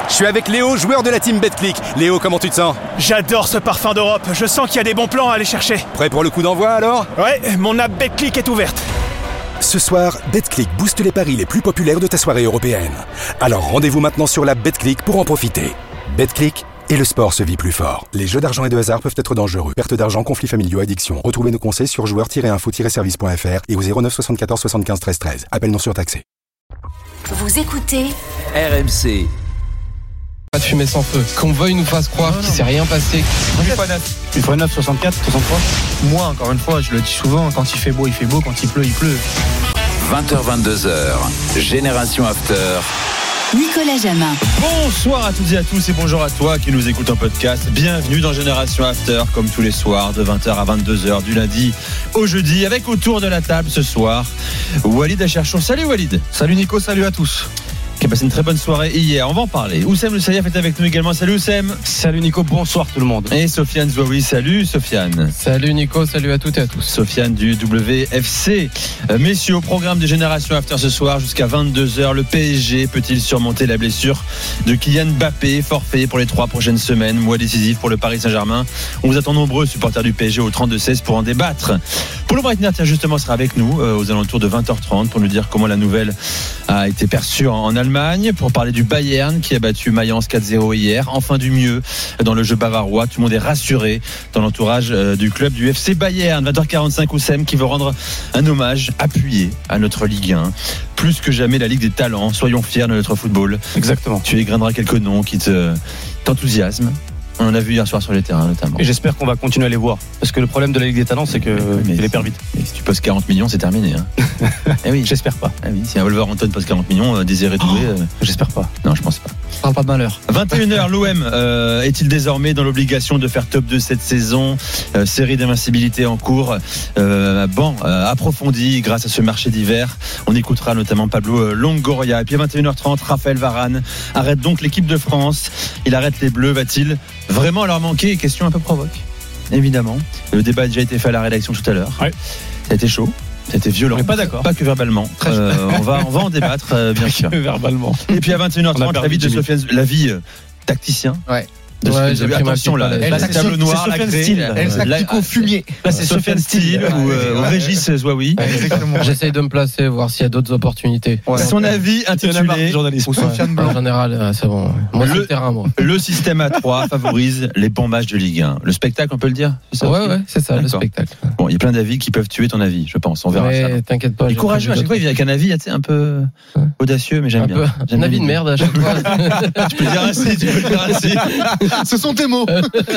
Je suis avec Léo, joueur de la team Betclic. Léo, comment tu te sens? J'adore ce parfum d'Europe, je sens qu'il y a des bons plans à aller chercher. Prêt pour le coup d'envoi alors? Ouais, mon app Betclic est ouverte. Ce soir, Betclic booste les paris les plus populaires de ta soirée européenne. Alors rendez-vous maintenant sur l'app Betclic pour en profiter. Betclic, et le sport se vit plus fort. Les jeux d'argent et de hasard peuvent être dangereux. Perte d'argent, conflits familiaux, addiction. Retrouvez nos conseils sur joueurs-info-service.fr et au 09 74 75 13 13. Appel non surtaxé. Vous écoutez RMC. Pas de fumée sans feu. Qu'on veuille nous fasse croire qu'il s'est rien passé. 8x9, 64, 63. Moi, encore une fois, je le dis souvent, quand il fait beau, quand il pleut, il pleut. 20h-22h, Génération After. Nicolas Jamin. Bonsoir à toutes et à tous et bonjour à toi qui nous écoute en podcast. Bienvenue dans Génération After, comme tous les soirs, de 20h à 22h, du lundi au jeudi, avec autour de la table ce soir, Walid Acharchour. Salut Walid. Salut Nico, salut à tous. Qui a passé une très bonne soirée hier, on va en parler. Oussem Le Sayaf est avec nous également. Salut Oussem. Salut Nico, bonsoir tout le monde. Et Sofiane Zouaoui, salut Sofiane. Salut Nico, salut à toutes et à tous. Sofiane du WFC. Messieurs, au programme de Génération After ce soir jusqu'à 22h, le PSG peut-il surmonter la blessure de Kylian Mbappé, forfait pour les 3 prochaines semaines, mois décisif pour le Paris Saint-Germain. On vous attend nombreux supporters du PSG au 32-16 pour en débattre. Paulo Breitner, tiens, justement, sera avec nous aux alentours de 20h30 pour nous dire comment la nouvelle a été perçue en Allemagne, pour parler du Bayern qui a battu Mayence 4-0 hier. Enfin du mieux dans le jeu bavarois. Tout le monde est rassuré dans l'entourage du club du FC Bayern. 20h45, Oussem qui veut rendre un hommage appuyé à notre Ligue 1. Plus que jamais la Ligue des talents. Soyons fiers de notre football. Exactement. Tu égreneras quelques noms qui t'enthousiasment. On en a vu hier soir sur les terrains notamment. Et j'espère qu'on va continuer à les voir. Parce que le problème de la Ligue des Talents, c'est qu'elle les perd vite. Et si tu poses 40 millions, c'est terminé. Hein. Eh oui, j'espère pas. Eh oui, si un Wolverhampton pose 40 millions, Désiré Doué. J'espère pas. Non, je pense pas. Parle pas de malheur. 21h, l'OM est-il désormais dans l'obligation de faire top 2 cette saison? Série d'invincibilité en cours. Approfondie grâce à ce marché d'hiver. On écoutera notamment Pablo Longoria. Et puis à 21h30, Raphaël Varane arrête donc l'équipe de France. Il arrête les Bleus. Va-t-il vraiment leur manquer? Question un peu provoque, évidemment. Le débat a déjà été fait à la rédaction tout à l'heure. Ouais. Ça a été chaud. C'était violent. On n'est pas d'accord. Pas que verbalement. On va en débattre, bien sûr. Verbalement. Et puis à 21h30, la vie de Sofiane, la vie tacticien. Ouais. J'ai attention là, la table noire, la craie, au fumier. Là c'est Sofiane Style ou Régis Zouaoui. J'essaye de me placer, voir s'il y a d'autres opportunités. Son avis intitulé ou Sofiane Blanc. En général, c'est bon. Moi, c'est le terrain, moi. Le système A3 favorise les bons matchs de Ligue 1. Le spectacle, on peut le dire? Ouais, c'est ça, le spectacle. Bon, il y a plein d'avis qui peuvent tuer ton avis, je pense. On verra mais ça. T'inquiète pas. Il est courageux à chaque fois, il vient avec un avis un peu audacieux, mais j'aime bien. Un avis de merde à chaque fois. Tu peux le dire ainsi, Ce sont tes mots.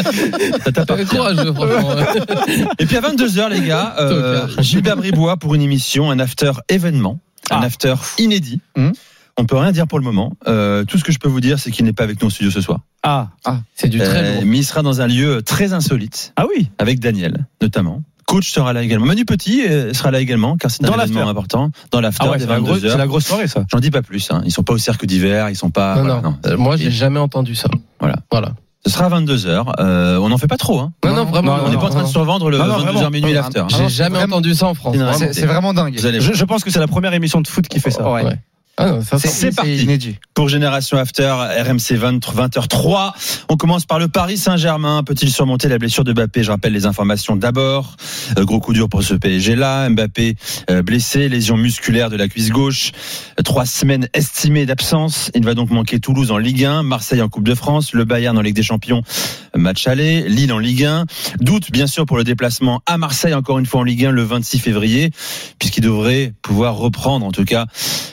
T'as pas courageux, franchement. Et puis à 22h, les gars, Gilbert Bribois pour une émission, un after événement, un after inédit. On peut rien dire pour le moment. Tout ce que je peux vous dire, c'est qu'il n'est pas avec nous au studio ce soir. C'est du très lourd. Mais il sera dans un lieu très insolite. Ah oui. Avec Daniel, notamment. Coach sera là également. Manu Petit sera là également, car c'est un événement important. Dans l'after des 22h. C'est la grosse soirée, ça. J'en dis pas plus. Ils sont pas au cirque d'hiver. Ils sont pas. Non. Moi, j'ai jamais entendu ça. Voilà. Ce sera à 22h. On n'en fait pas trop. Non, vraiment. On n'est pas en train de survendre le 22h minuit l'after. J'ai jamais entendu ça en France. C'est vraiment dingue. Je pense que c'est la première émission de foot qui fait ça. Ouais. C'est parti inédit. Pour Génération After, RMC 20h03. On commence par le Paris Saint-Germain. Peut-il surmonter la blessure de Mbappé? Je rappelle les informations d'abord. Gros coup dur pour ce PSG-là. Mbappé blessé, lésion musculaire de la cuisse gauche. 3 semaines estimées d'absence. Il va donc manquer Toulouse en Ligue 1, Marseille en Coupe de France, le Bayern en Ligue des Champions, match aller, Lille en Ligue 1. Doute bien sûr pour le déplacement à Marseille, encore une fois en Ligue 1 le 26 février, puisqu'il devrait pouvoir reprendre en tout cas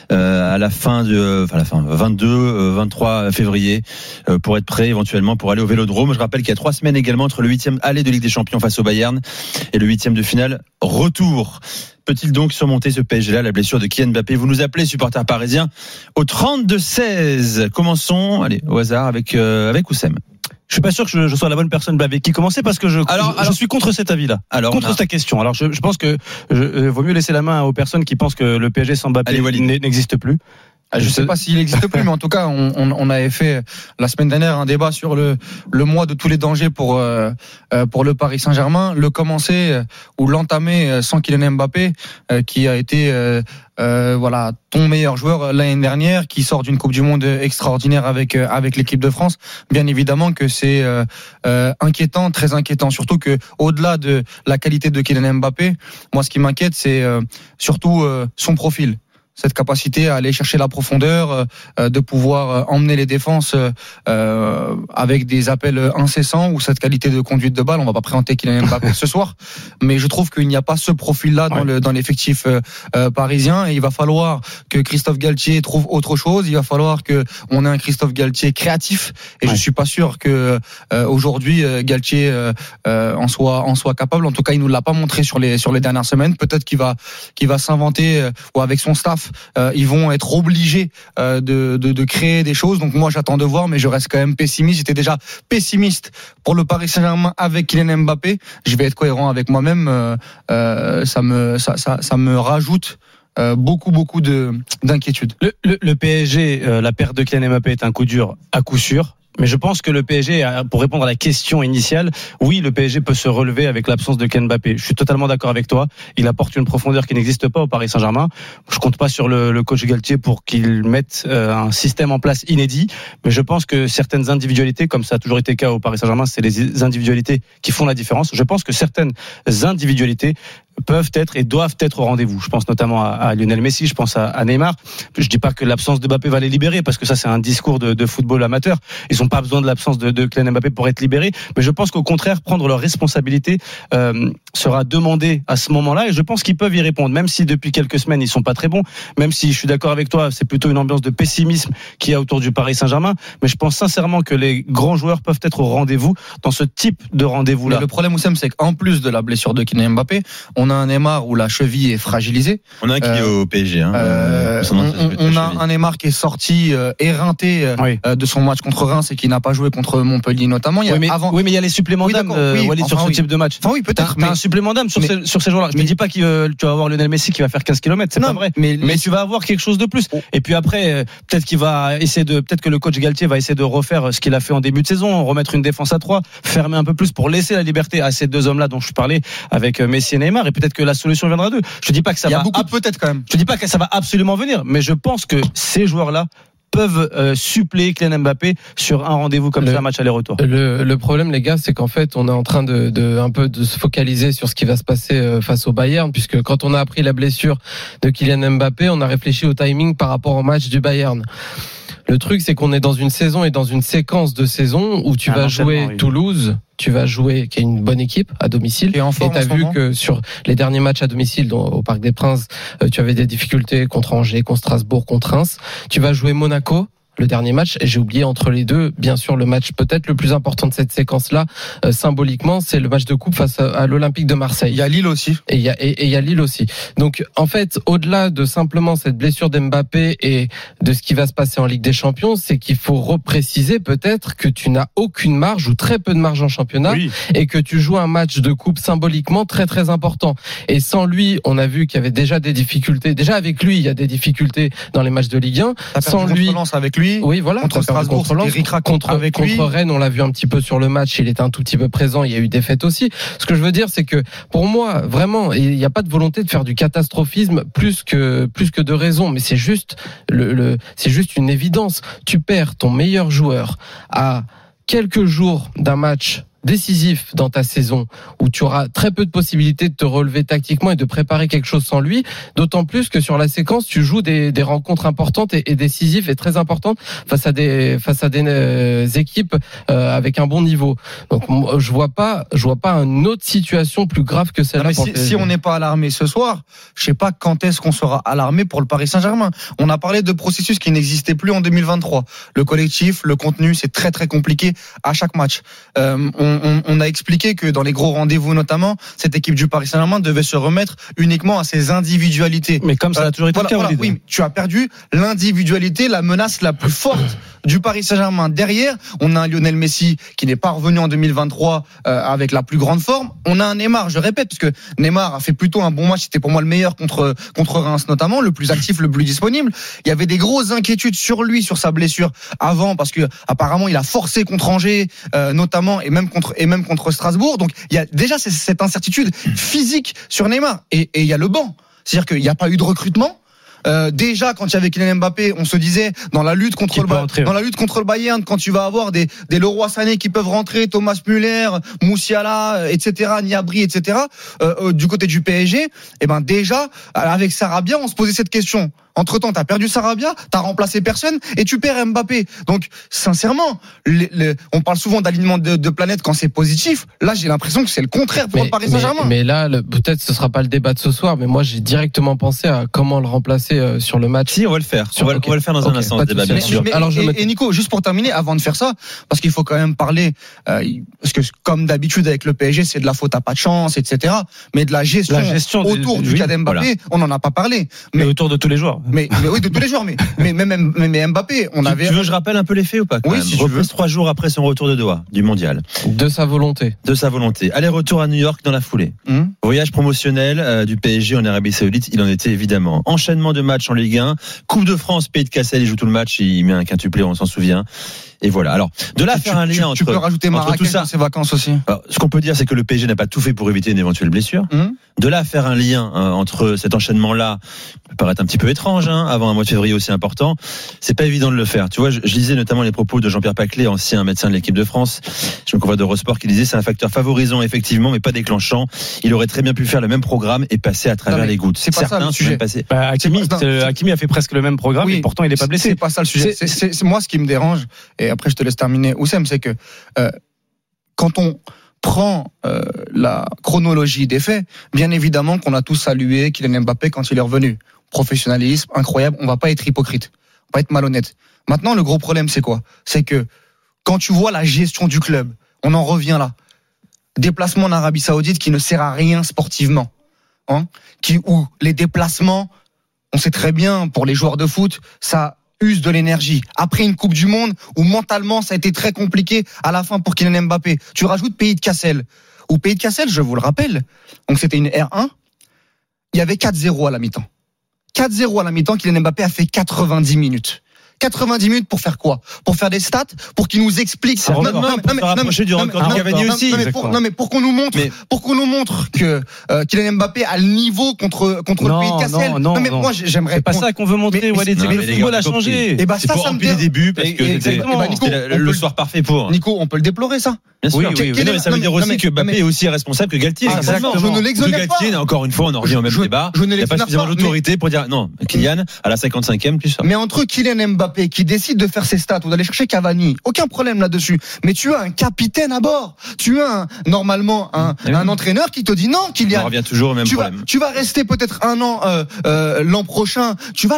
à la fin 22-23 février pour être prêt éventuellement pour aller au Vélodrome. Je rappelle qu'il y a 3 semaines également entre le 8e aller de Ligue des Champions face au Bayern et le 8e de finale retour. Peut-il donc surmonter ce PSG-là, la blessure de Kylian Mbappé? Vous nous appelez, supporters parisiens, au 32-16. Commençons, allez, au hasard avec Oussem. Je suis pas sûr que je sois la bonne personne avec qui commencer parce que je suis contre cet avis-là. Contre ta question. Alors je pense que vaut mieux laisser la main aux personnes qui pensent que le PSG sans Mbappé n'existe plus. Je sais pas s'il n'existe plus, mais en tout cas, on avait fait la semaine dernière un débat sur le mois de tous les dangers pour le Paris Saint-Germain. Le commencer ou l'entamer sans Kylian Mbappé, qui a été ton meilleur joueur l'année dernière, qui sort d'une Coupe du Monde extraordinaire avec l'équipe de France. Bien évidemment que c'est inquiétant, très inquiétant. Surtout que au-delà de la qualité de Kylian Mbappé, moi, ce qui m'inquiète, c'est surtout son profil. Cette capacité à aller chercher la profondeur, de pouvoir emmener les défenses avec des appels incessants, ou cette qualité de conduite de balle. On va pas présenter Kylian Mbappé ce soir, mais je trouve qu'il n'y a pas ce profil-là dans l'effectif parisien, et il va falloir que Christophe Galtier trouve autre chose. Il va falloir que on ait un Christophe Galtier créatif, et je suis pas sûr que aujourd'hui Galtier en soit capable. En tout cas, il nous l'a pas montré sur les dernières semaines. Peut-être qu'il va s'inventer, ou avec son staff, ils vont être obligés de créer des choses. Donc moi, j'attends de voir, mais je reste quand même pessimiste. J'étais déjà pessimiste pour le Paris Saint-Germain avec Kylian Mbappé. Je vais être cohérent avec moi-même. Ça me rajoute beaucoup d'inquiétude. Le PSG, la perte de Kylian Mbappé est un coup dur à coup sûr. Mais je pense que le PSG, pour répondre à la question initiale, oui, le PSG peut se relever avec l'absence de Kylian Mbappé. Je suis totalement d'accord avec toi. Il apporte une profondeur qui n'existe pas au Paris Saint-Germain. Je compte pas sur le coach Galtier pour qu'il mette un système en place inédit. Mais je pense que certaines individualités, comme ça a toujours été le cas au Paris Saint-Germain, c'est les individualités qui font la différence. Je pense que certaines individualités peuvent être et doivent être au rendez-vous. Je pense notamment à Lionel Messi, je pense à Neymar. Je dis pas que l'absence de Mbappé va les libérer, parce que ça c'est un discours de football amateur. Ils n'ont pas besoin de l'absence de Kylian Mbappé pour être libérés, mais je pense qu'au contraire, prendre leurs responsabilités sera demandé à ce moment-là, et je pense qu'ils peuvent y répondre, même si depuis quelques semaines ils sont pas très bons, même si je suis d'accord avec toi, c'est plutôt une ambiance de pessimisme qu'il y a autour du Paris Saint-Germain, mais je pense sincèrement que les grands joueurs peuvent être au rendez-vous dans ce type de rendez-vous-là. Mais le problème, Oussem, c'est qu'en plus de la blessure de Kylian Mbappé, on a un Neymar où la cheville est fragilisée. On a un qui est au PSG. On a un Neymar qui est sorti éreinté de son match contre Reims et qui n'a pas joué contre Montpellier notamment. Mais il y a les suppléments d'âme, Walid, sur ce type de match. Enfin oui, peut-être. T'as un supplément d'âme sur ces joueurs-là. Je ne dis pas que tu vas avoir Lionel Messi qui va faire 15 km, c'est pas vrai. Mais tu vas avoir quelque chose de plus. Et puis après, peut-être que le coach Galtier va essayer de refaire ce qu'il a fait en début de saison, remettre une défense à 3, fermer un peu plus pour laisser la liberté à ces deux hommes-là dont je parlais avec Messi et Neymar. Et peut-être que la solution viendra d'eux. Je dis pas que ça va. Peut-être quand même. Je dis pas que ça va absolument venir, mais je pense que ces joueurs-là peuvent suppléer Kylian Mbappé sur un rendez-vous comme ça, un match aller-retour. Le problème, les gars, c'est qu'en fait, on est en train de un peu de se focaliser sur ce qui va se passer face au Bayern, puisque quand on a appris la blessure de Kylian Mbappé, on a réfléchi au timing par rapport au match du Bayern. Le truc, c'est qu'on est dans une saison et dans une séquence de saison où tu vas jouer Toulouse, tu vas jouer, qui est une bonne équipe à domicile, et t'as vu que sur les derniers matchs à domicile au Parc des Princes, tu avais des difficultés contre Angers, contre Strasbourg, contre Reims. Tu vas jouer Monaco, le dernier match, et j'ai oublié entre les deux, bien sûr, le match peut-être le plus important de cette séquence-là, symboliquement, c'est le match de coupe face à l'Olympique de Marseille. Il y a Lille aussi. Et il y a Lille aussi. Donc, en fait, au-delà de simplement cette blessure d'Mbappé et de ce qui va se passer en Ligue des Champions, c'est qu'il faut repréciser peut-être que tu n'as aucune marge ou très peu de marge en championnat, et que tu joues un match de coupe symboliquement très très important. Et sans lui, on a vu qu'il y avait déjà des difficultés. Déjà avec lui, il y a des difficultés dans les matchs de Ligue 1. Sans lui, avec lui. Oui, voilà. Contre Strasbourg, contre Rennes, on l'a vu un petit peu sur le match. Il était un tout petit peu présent. Il y a eu des défaites aussi. Ce que je veux dire, c'est que pour moi, vraiment, il n'y a pas de volonté de faire du catastrophisme plus que de raison. Mais c'est juste c'est juste une évidence. Tu perds ton meilleur joueur à quelques jours d'un match décisif dans ta saison, où tu auras très peu de possibilités de te relever tactiquement et de préparer quelque chose sans lui, d'autant plus que sur la séquence tu joues des rencontres importantes et décisives et très importantes face à des équipes avec un bon niveau. Donc je vois pas une autre situation plus grave que celle-là. Si on n'est pas alarmé ce soir, je sais pas quand est-ce qu'on sera alarmé pour le Paris Saint-Germain. On a parlé de processus qui n'existaient plus en 2023. Le collectif, le contenu, c'est très très compliqué à chaque match. on a expliqué que dans les gros rendez-vous notamment, cette équipe du Paris Saint-Germain devait se remettre uniquement à ses individualités. Mais comme ça a toujours été le cas, oui, tu as perdu l'individualité, la menace la plus forte du Paris Saint-Germain. Derrière, on a un Lionel Messi qui n'est pas revenu en 2023 avec la plus grande forme. On a un Neymar, je répète, parce que Neymar a fait plutôt un bon match. C'était pour moi le meilleur contre Reims notamment, le plus actif, le plus disponible. Il y avait des grosses inquiétudes sur lui, sur sa blessure avant, parce que apparemment il a forcé contre Angers, notamment, et même contre Strasbourg. Donc il y a déjà cette incertitude physique sur Neymar. Et il y a le banc, c'est-à-dire qu'il n'y a pas eu de recrutement. Déjà quand il y avait Kylian Mbappé, on se disait dans la lutte contre le Bayern, quand tu vas avoir des Leroy Sané qui peuvent rentrer, Thomas Müller, Moussiala, etc., Niabri, etc., du côté du PSG, et ben déjà avec Sarabia, on se posait cette question. Entre-temps, t'as perdu Sarabia, t'as remplacé personne et tu perds Mbappé. Donc, sincèrement, on parle souvent d'alignement de planète quand c'est positif. Là, j'ai l'impression que c'est le contraire pour le Paris Saint-Germain. Mais là, peut-être ce sera pas le débat de ce soir, mais moi, j'ai directement pensé à comment le remplacer sur le match. Si, on va le faire. On va le faire dans un instant, ce débat, bien sûr. Et Nico, juste pour terminer, avant de faire ça, parce qu'il faut quand même parler, parce que comme d'habitude avec le PSG, c'est de la faute à pas de chance, etc. Mais de la gestion autour du cas d'Mbappé, on n'en a pas parlé. Mais autour de tous les joueurs. Mais oui, de tous les joueurs. Mais même Mbappé, tu veux que je rappelle un peu les faits ou pas? Oui, si tu veux. 3 jours après son retour de Doha, du mondial. De sa volonté. Aller-retour à New York dans la foulée. Voyage promotionnel du PSG en Arabie Saoudite, il en était évidemment. Enchaînement de matchs en Ligue 1. Coupe de France, Pays de Cassel, il joue tout le match, il met un quintuplé, on s'en souvient. Et voilà. Alors, de là faire un lien entre. Tu peux rajouter Marrakech dans ses vacances aussi. Alors, ce qu'on peut dire, c'est que le PSG n'a pas tout fait pour éviter une éventuelle blessure. De là faire un lien entre cet enchaînement-là, peut paraître un petit peu étrange, avant un mois de février aussi important. C'est pas évident de le faire. Tu vois, je lisais notamment les propos de Jean-Pierre Paclet, ancien médecin de l'équipe de France. Je me convois d'Eurosport qui disait c'est un facteur favorisant effectivement, mais pas déclenchant. Il aurait très bien pu faire le même programme et passer à travers les gouttes. C'est pas ça le sujet. Hakimi a fait presque le même programme et pourtant il n'est pas blessé. C'est pas ça le sujet. C'est moi ce qui me dérange. Et après je te laisse terminer, Oussem, c'est que quand on prend la chronologie des faits, bien évidemment qu'on a tous salué Kylian Mbappé quand il est revenu. Professionnalisme incroyable, on va pas être hypocrite, on va pas être malhonnête. Maintenant, le gros problème, c'est quoi? C'est que quand tu vois la gestion du club, on en revient là. Déplacement en Arabie Saoudite qui ne sert à rien sportivement, où les déplacements, on sait très bien pour les joueurs de foot, ça use de l'énergie. Après une Coupe du Monde où mentalement ça a été très compliqué à la fin pour Kylian Mbappé. Tu rajoutes Pays de Cassel. Ou Pays de Cassel, je vous le rappelle, donc c'était une R1, il y avait 4-0 à la mi-temps. 4-0 à la mi-temps, Kylian Mbappé a fait 90 minutes. 90 minutes pour faire quoi? Pour faire des stats? Pour qu'il nous explique. C'est pour rapprocher du record de Cavani aussi. Pour qu'on nous montre que Kylian Mbappé a le niveau contre le Pays de Cassel. Non, mais moi j'aimerais. C'est pas ça qu'on veut montrer, Walid. C'est que le football a changé. Et c'est pour remplir les débuts parce que c'était le soir parfait pour. Nico, on peut le déplorer ça? Bien sûr. Mais ça veut dire aussi que Mbappé est aussi responsable que Galtier. Exactement. Je ne l'exonère pas. Galtier, encore une fois, on en revient au même débat. Il n'y a pas suffisamment d'autorité pour dire non. Kylian à la 55e plus ça. Mais entre Kylian Mbappé qui décide de faire ses stats ou d'aller chercher Cavani, aucun problème là-dessus. Mais tu as un capitaine à bord. Tu as normalement un entraîneur qui te dit non, Kylian. On revient toujours au même problème. Tu vas rester peut-être un an l'an prochain.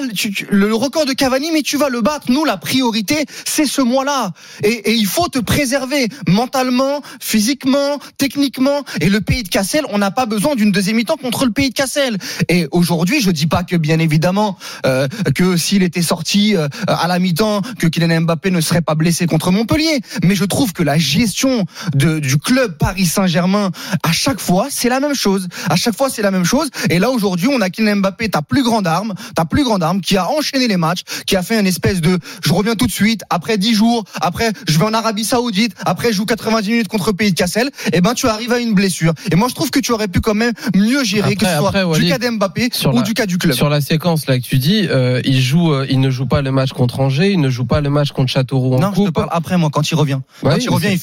Le record de Cavani, mais tu vas le battre. Nous, la priorité, c'est ce mois-là. Et il faut te préserver mentalement, physiquement, techniquement. Et le Pays de Cassel, on n'a pas besoin d'une deuxième mi-temps contre le Pays de Cassel. Et aujourd'hui, je dis pas que bien évidemment que s'il était sorti à la mi-temps, que Kylian Mbappé ne serait pas blessé contre Montpellier. Mais je trouve que la gestion du club Paris Saint-Germain, à chaque fois, c'est la même chose. À chaque fois, c'est la même chose. Et là, aujourd'hui, on a Kylian Mbappé, ta plus grande arme, qui a enchaîné les matchs, qui a fait une espèce de, je reviens tout de suite, après 10 jours, après, je vais en Arabie Saoudite, après, je joue 90 minutes contre Pays de Cassel. Et ben, tu arrives à une blessure. Et moi, je trouve que tu aurais pu quand même mieux gérer, que ce soit du cas d'Mbappé ou du cas du club. Sur la séquence, là, que tu dis, il ne joue pas le match contre Angers, il ne joue pas le match contre Châteauroux en coupe. Non, je te parle après, moi, quand il revient. Quand il revient,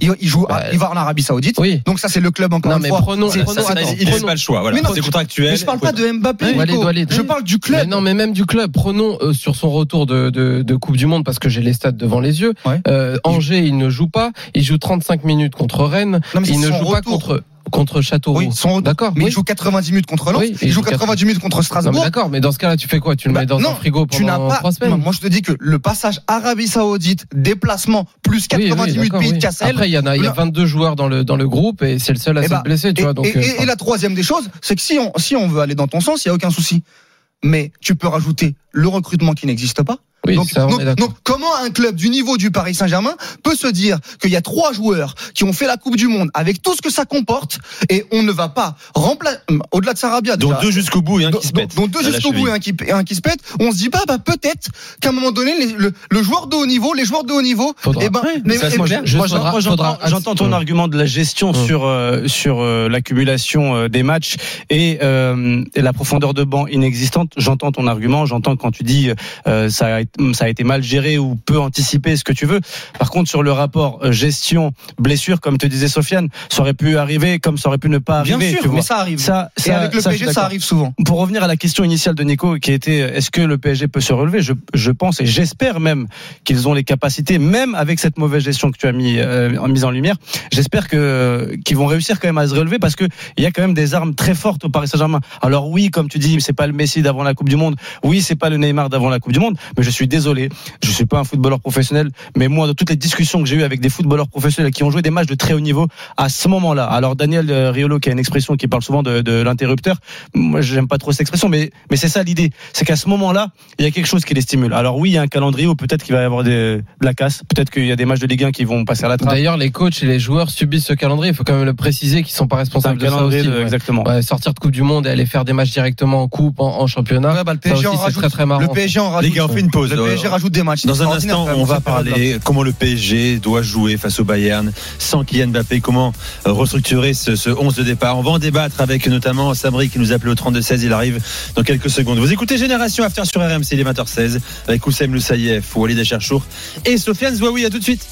il va en Arabie Saoudite. Oui. Donc ça, c'est le club encore une fois. Il n'a pas le choix. Voilà. C'est contractuel. Mais je parle pas de Mbappé. Je parle du club. Mais non, mais même du club. Prenons sur son retour de Coupe du Monde, parce que j'ai les stats devant les yeux. Angers, il ne joue pas. Il joue 35 minutes contre Rennes. Il ne joue pas contre. contre Châteauroux. Oui, son retour. D'accord. Mais oui. il joue 90 minutes contre Lens, Oui, il joue 90 minutes contre Non, Strasbourg. mais d'accord, mais dans ce cas-là, tu fais quoi? Tu le mets dans un frigo pendant 3 semaines? Moi, je te dis que le passage Arabie Saoudite, déplacement, plus 90 minutes Pays de Cassel. Après, il y a 22 joueurs dans le groupe et c'est le seul à se blesser, tu vois. Donc, et la troisième des choses, c'est que si on veut aller dans ton sens, il n'y a aucun souci. Mais tu peux rajouter le recrutement qui n'existe pas. Oui, donc, ça, donc, comment un club du niveau du Paris Saint-Germain peut se dire qu'il y a 3 joueurs qui ont fait la Coupe du Monde avec tout ce que ça comporte et on ne va pas remplacer, au-delà de Sarabia, dont 2 jusqu'au bout et un qui se pète. Dont 2 jusqu'au bout et un qui se pète. On se dit pas, peut-être qu'à un moment donné, le joueur de haut niveau, les joueurs de haut niveau, j'entends ton argument de la gestion sur l'accumulation des matchs et la profondeur de banc inexistante. J'entends ton argument, j'entends quand tu dis ça a été mal géré ou peu anticipé, ce que tu veux. Par contre, sur le rapport gestion-blessure, comme te disait Sofiane, ça aurait pu arriver comme ça aurait pu ne pas arriver. Bien sûr, tu vois. mais ça arrive. Et avec le PSG, ça arrive souvent. Pour revenir à la question initiale de Nico, qui était est-ce que le PSG peut se relever, je pense et j'espère même qu'ils ont les capacités, même avec cette mauvaise gestion que tu as mise en lumière, j'espère qu'ils vont réussir quand même à se relever parce que il y a quand même des armes très fortes au Paris Saint-Germain. Alors oui, comme tu dis, c'est pas le Messi d'avant la Coupe du Monde, oui, c'est pas le Neymar d'avant la Coupe du Monde, mais je suis désolé, je suis pas un footballeur professionnel, mais moi, de toutes les discussions que j'ai eues avec des footballeurs professionnels qui ont joué des matchs de très haut niveau, à ce moment-là, alors Daniel Riolo, qui a une expression qui parle souvent de l'interrupteur, moi, j'aime pas trop cette expression, mais c'est ça l'idée, c'est qu'à ce moment-là, il y a quelque chose qui les stimule. Alors oui, il y a un calendrier où peut-être qu'il va y avoir de la casse, peut-être qu'il y a des matchs de Ligue 1 qui vont passer à la trappe. D'ailleurs, les coachs et les joueurs subissent ce calendrier, il faut quand même le préciser qu'ils sont pas responsables de ça aussi. Exactement. Ouais, sortir de Coupe du Monde et aller faire des matchs directement en coupe, en championnat. Le PSG ça aussi, c'est très très marrant. Le PSG en rajoute. Les gars, on fait une pause. Le PSG rajoute des matchs. Dans un instant, on va parler comment le PSG doit jouer face au Bayern sans Kylian Mbappé, comment restructurer ce 11 de départ. On va en débattre avec notamment Sabri qui nous appelle au 32-16. Il arrive dans quelques secondes. Vous écoutez Génération After sur RMC, il est 20h16 avec Oussem Loussaïef, Walid Acharchour et Sofiane Zouaoui. À tout de suite.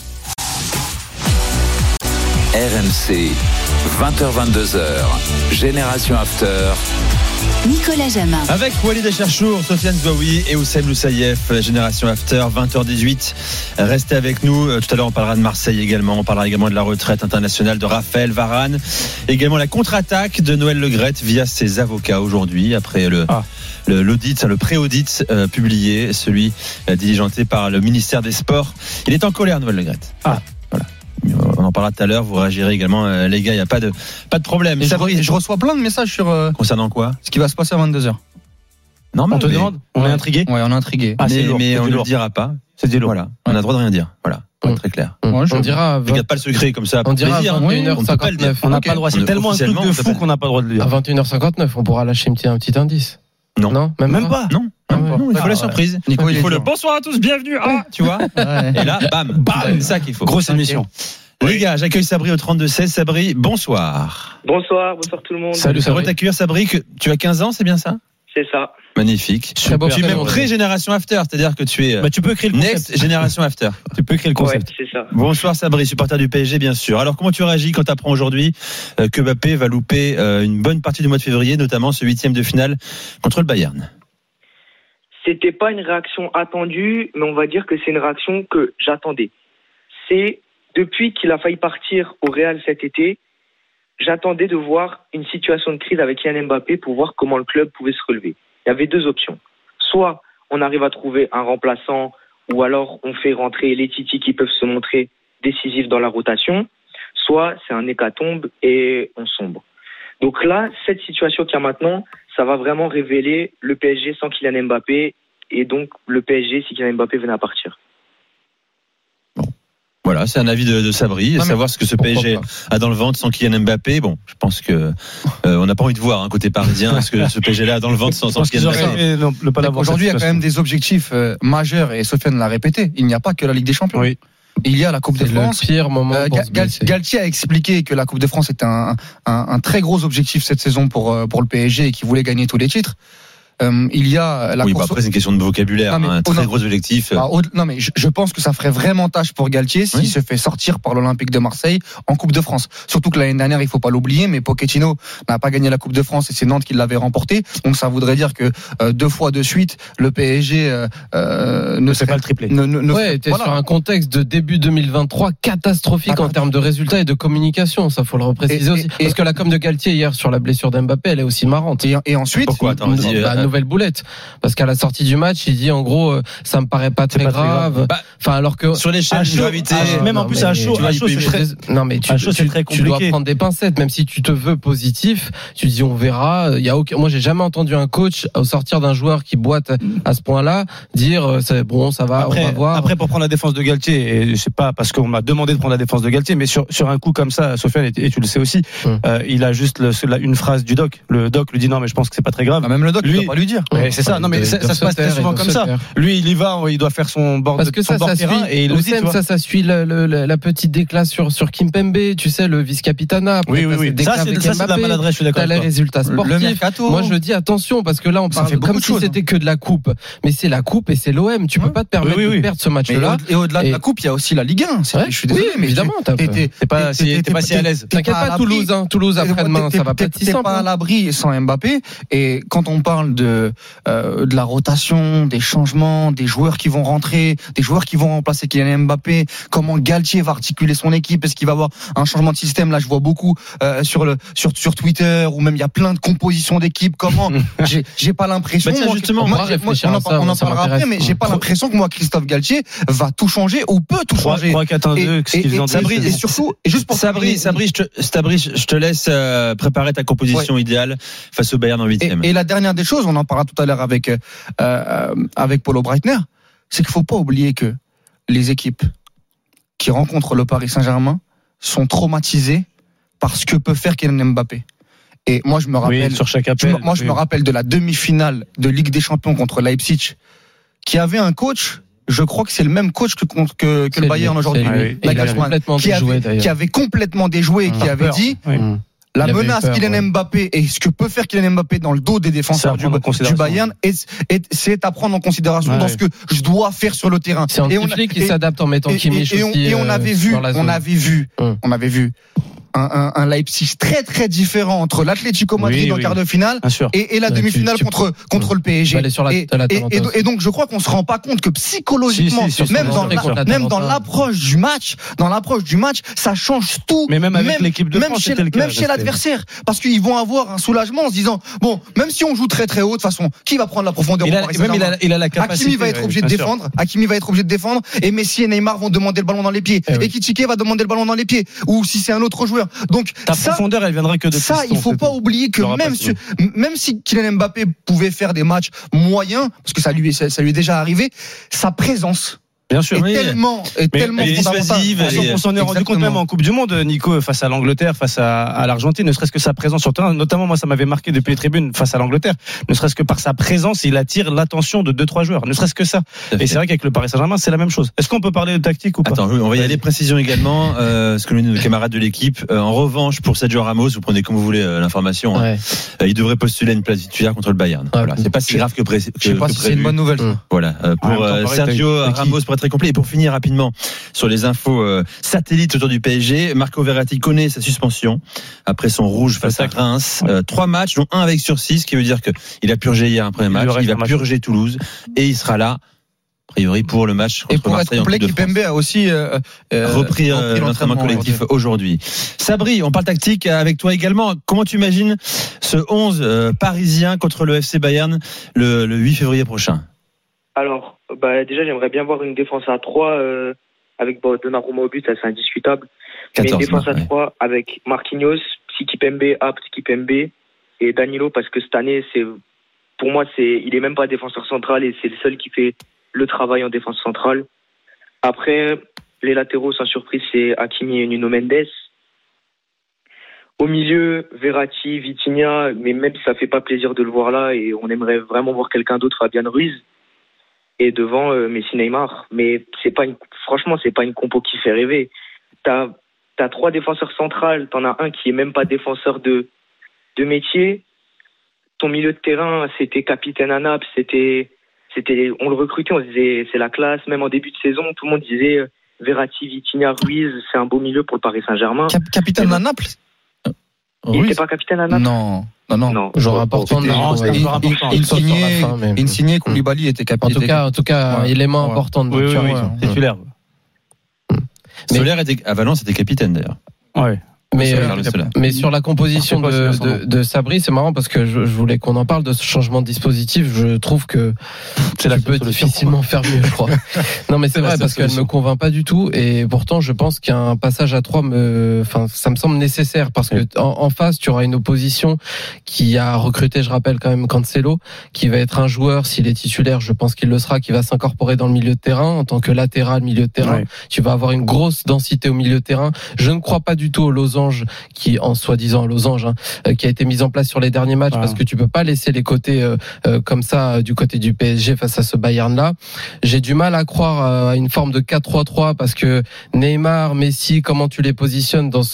RMC, 20h-22h, Génération After. Nicolas Jamin. Avec Walid Acharchour, Sofiane Zouaoui et Oussem Loussaïef, Génération After, 20h18. Restez avec nous. Tout à l'heure, on parlera de Marseille également. On parlera également de la retraite internationale de Raphaël Varane. Également la contre-attaque de Noël Le Graët via ses avocats aujourd'hui, après l'audit, le pré-audit publié, celui diligenté par le ministère des Sports. Il est en colère, Noël Le Graët. Voilà. On en parlera tout à l'heure. Vous réagirez également, les gars. Il n'y a pas de problème. Et je reçois plein de messages sur concernant quoi? Ce qui va se passer à 22h. Normal. On te demande. On est intrigué. Ouais, on est intrigué. Mais on ne le dira pas. C'est du lourd. Voilà. On a le droit de rien dire. Voilà. Pour être très clair. On dira. Je garde pas le secret comme ça. On dira à 21h59. On n'a pas le droit. C'est tellement un truc de fou qu'on n'a pas le droit de le dire. À 21h59, on pourra lâcher un petit indice. Non. Même pas. Non. Il faut la surprise. Nico, il faut le bonsoir à tous, bienvenue. Tu vois. Et là, bam. C'est ça qu'il faut. Grosse émission. Les gars, j'accueille Sabri au 32-16. Sabri, bonsoir. Bonsoir tout le monde. Salut, ça va t'accueillir, Sabri. Tu as 15 ans, c'est bien ça? C'est ça. Magnifique. Très beau. Tu es même pré-génération after, c'est-à-dire que tu es tu peux créer le concept. next génération after. Tu peux créer le concept. Ouais, c'est ça. Bonsoir Sabri, supporter du PSG bien sûr. Alors comment tu réagis quand tu apprends aujourd'hui que Mbappé va louper une bonne partie du mois de février, notamment ce 8e de finale contre le Bayern? C'était pas une réaction attendue, mais on va dire que c'est une réaction que j'attendais. C'est depuis qu'il a failli partir au Real cet été, j'attendais de voir une situation de crise avec Kylian Mbappé pour voir comment le club pouvait se relever. Il y avait 2 options. Soit on arrive à trouver un remplaçant, ou alors on fait rentrer les Titi qui peuvent se montrer décisifs dans la rotation, soit c'est un hécatombe et on sombre. Donc là, cette situation qu'il y a maintenant, ça va vraiment révéler le PSG sans Kylian Mbappé, et donc le PSG si Kylian Mbappé venait à partir. Voilà, c'est un avis de Sabri, savoir ce que ce PSG a dans le ventre sans Kylian Mbappé. Bon, je pense que on n'a pas envie de voir côté parisien ce que ce PSG-là a dans le ventre sans Kylian Mbappé. Aujourd'hui, il y a quand même des objectifs majeurs, et Sofiane l'a répété. Il n'y a pas que la Ligue des Champions. Oui. Il y a la Coupe de France. Le pire moment Galtier a expliqué que la Coupe de France était un très gros objectif cette saison pour le PSG et qu'il voulait gagner tous les titres. il y a la course. Après c'est une question de vocabulaire, un très gros objectif. Non, mais je pense que ça ferait vraiment tâche pour Galtier s'il se fait sortir par l'Olympique de Marseille en Coupe de France. Surtout que l'année dernière, il faut pas l'oublier, mais Pochettino n'a pas gagné la Coupe de France et c'est Nantes qui l'avait remporté. Donc ça voudrait dire que 2 fois de suite, le PSG ne fait pas le triplé. T'es sur un contexte de début 2023 catastrophique en termes de résultats et de communication. Ça faut le repréciser aussi. Parce que la com de Galtier hier sur la blessure d'Mbappé, elle est aussi marrante. Et ensuite, pourquoi nouvelle boulette. Parce qu'à la sortie du match, il dit en gros, ça me paraît pas très grave. Enfin, alors que sur l'échelle de gravité, même en plus à chaud, non mais c'est très compliqué. Tu dois prendre des pincettes, même si tu te veux positif. Tu dis on verra. Il y a moi j'ai jamais entendu un coach au sortir d'un joueur qui boite à ce point-là dire c'est bon, ça va, après, on va voir. Après pour prendre la défense de Galtier, et je sais pas parce qu'on m'a demandé de prendre la défense de Galtier, mais sur un coup comme ça, Sofiane, et tu le sais aussi, il a juste une phrase du doc. Le doc lui dit non mais je pense que c'est pas très grave. Même le doc, lui, il va pas lui dire. C'est ça. Non mais ça se passe très souvent comme ça. Lui il y va, il doit faire son bord parce que ça terrain et il le dit. Ça suit la petite déclasse sur Kimpembe, tu sais, le vice-capitana. Oui. Ça c'est de la maladresse, je suis d'accord. T'as les résultats sportifs. Moi je dis attention parce que là on parle comme si c'était que de la coupe, mais c'est la coupe et c'est l'OM. Tu peux pas te permettre de perdre ce match-là. Et au-delà de la coupe, il y a aussi la Ligue 1. Je suis désolé, mais évidemment. T'es pas si à l'aise. T'inquiète pas, Toulouse après-demain, ça va pas être si simple. T'es pas à l'abri sans Mbappé. Et quand on parle de la rotation, des changements, des joueurs qui vont rentrer, des joueurs qui vont remplacer Kylian Mbappé, comment Galtier va articuler son équipe, est-ce qu'il va avoir un changement de système? Là, je vois beaucoup sur Twitter, ou même il y a plein de compositions d'équipes. Comment j'ai pas l'impression. Justement, on en parlera après, mais j'ai pas l'impression que Christophe Galtier va tout changer ou peut tout changer. 3-4-1-2, ce qu'ils ont dit. Et surtout, et juste pour Sabri, je te laisse préparer ta composition idéale face au Bayern en 8e. Et la dernière des choses, on en parlera tout à l'heure avec Paulo Breitner, c'est qu'il faut pas oublier que les équipes qui rencontrent le Paris Saint-Germain sont traumatisées par ce que peut faire Kylian Mbappé. Et moi, je me rappelle, sur chaque appel, je me rappelle de la demi-finale de Ligue des Champions contre Leipzig, qui avait un coach. Je crois que c'est le même coach que le Bayern aujourd'hui. Qui avait complètement déjoué et qui avait dit la menace Kylian Mbappé et ce que peut faire Kylian Mbappé dans le dos des défenseurs du Bayern, c'est à prendre en considération dans ce que je dois faire sur le terrain. C'est un qui s'adapte en mettant Kimmich aussi. Et on avait vu un Leipzig très très différent entre l'Atlético Madrid en quart de finale et la demi-finale contre le PSG. Et donc je crois qu'on se rend pas compte que psychologiquement, même dans l'approche du match, ça change tout. Mais même avec l'équipe de France, même chez l'adversaire, parce qu'ils vont avoir un soulagement en se disant bon, même si on joue très très haut, de toute façon, qui va prendre la profondeur? Il a la capacité. Hakimi va être obligé de défendre. Et Messi et Neymar vont demander le ballon dans les pieds. Et Kitike va demander le ballon dans les pieds. Ou si c'est un autre joueur. Donc ta profondeur, elle viendrait que de ça. Il faut pas oublier que même si Kylian Mbappé pouvait faire des matchs moyens, parce que ça lui est déjà arrivé, sa présence. Bien sûr, est tellement fondamentale. On s'en est rendu compte même en Coupe du Monde, Nico, face à l'Angleterre, face à l'Argentine, ne serait-ce que sa présence sur le terrain, notamment moi ça m'avait marqué depuis les tribunes face à l'Angleterre, ne serait-ce que par sa présence, il attire l'attention de 2-3 joueurs, ne serait-ce que ça. Et c'est vrai qu'avec le Paris Saint-Germain, c'est la même chose. Est-ce qu'on peut parler de tactique ou pas? Attends, on va y aller, précision également, ce que nous dit nos camarades de l'équipe. En revanche, pour Sergio Ramos, vous prenez comme vous voulez l'information, il devrait postuler à une place titulaire contre le Bayern. Voilà, c'est pas si grave que prévu. Je sais pas si c'est une bonne nouvelle. Voilà, pour Sergio Ramos, pour être très complet. Et pour finir rapidement sur les infos satellites autour du PSG, Marco Verratti connaît sa suspension après son rouge face à Reims. 3 matchs, dont 1 avec sursis, ce qui veut dire qu'il a purgé hier un premier match, il va purger Toulouse et il sera là a priori pour le match contre Marseille. Et pour être complet, Kimpembe a aussi repris l'entraînement collectif aujourd'hui. Sabri, on parle tactique avec toi également. Comment tu imagines ce 11 parisien contre le FC Bayern le 8 février prochain? Alors, déjà, j'aimerais bien voir une défense à 3 avec Donnarumma au but, ça c'est indiscutable. Mais une défense à 3 avec Marquinhos, Kipembe et Danilo, parce que cette année, pour moi, il est même pas défenseur central et c'est le seul qui fait le travail en défense centrale. Après, les latéraux, sans surprise, c'est Hakimi et Nuno Mendes. Au milieu, Verratti, Vitinha, mais même si ça fait pas plaisir de le voir là et on aimerait vraiment voir quelqu'un d'autre, Fabian Ruiz. Et devant Messi, Neymar. Mais franchement, c'est pas une compo qui fait rêver. T'as 3 défenseurs centrales, t'en as un qui est même pas défenseur de métier. ton milieu de terrain, c'était capitaine à Naples, on le recrutait, on se disait c'est la classe. Même en début de saison, tout le monde disait Verratti, Vitinha, Ruiz, c'est un beau milieu pour le Paris Saint-Germain. Capitaine à Naples. Il n'était pas capitaine à Naples. Non. Joueur important. Insigné, Koulibaly était capitaine. En tout cas, élément important de oui, titulaire. Soler à Valence était capitaine d'ailleurs. Ouais. Mais sur la composition de Sabri, c'est marrant parce que je voulais qu'on en parle de ce changement de dispositif. Je trouve que tu peux difficilement faire mieux, je crois. Non, mais c'est vrai parce qu'elle me convainc pas du tout. Et pourtant, je pense qu'un passage à 3 ça me semble nécessaire parce que en face, tu auras une opposition qui a recruté, je rappelle quand même, Cancelo, qui va être un joueur, s'il est titulaire, je pense qu'il le sera, qui va s'incorporer dans le milieu de terrain en tant que latéral milieu de terrain. Ouais. Tu vas avoir une grosse densité au milieu de terrain. Je ne crois pas du tout au losange qui en soi-disant losange qui a été mise en place sur les derniers matchs parce que tu peux pas laisser les côtés comme ça du côté du PSG face à ce Bayern là. J'ai du mal à croire à une forme de 4-3-3 parce que Neymar, Messi, comment tu les positionnes dans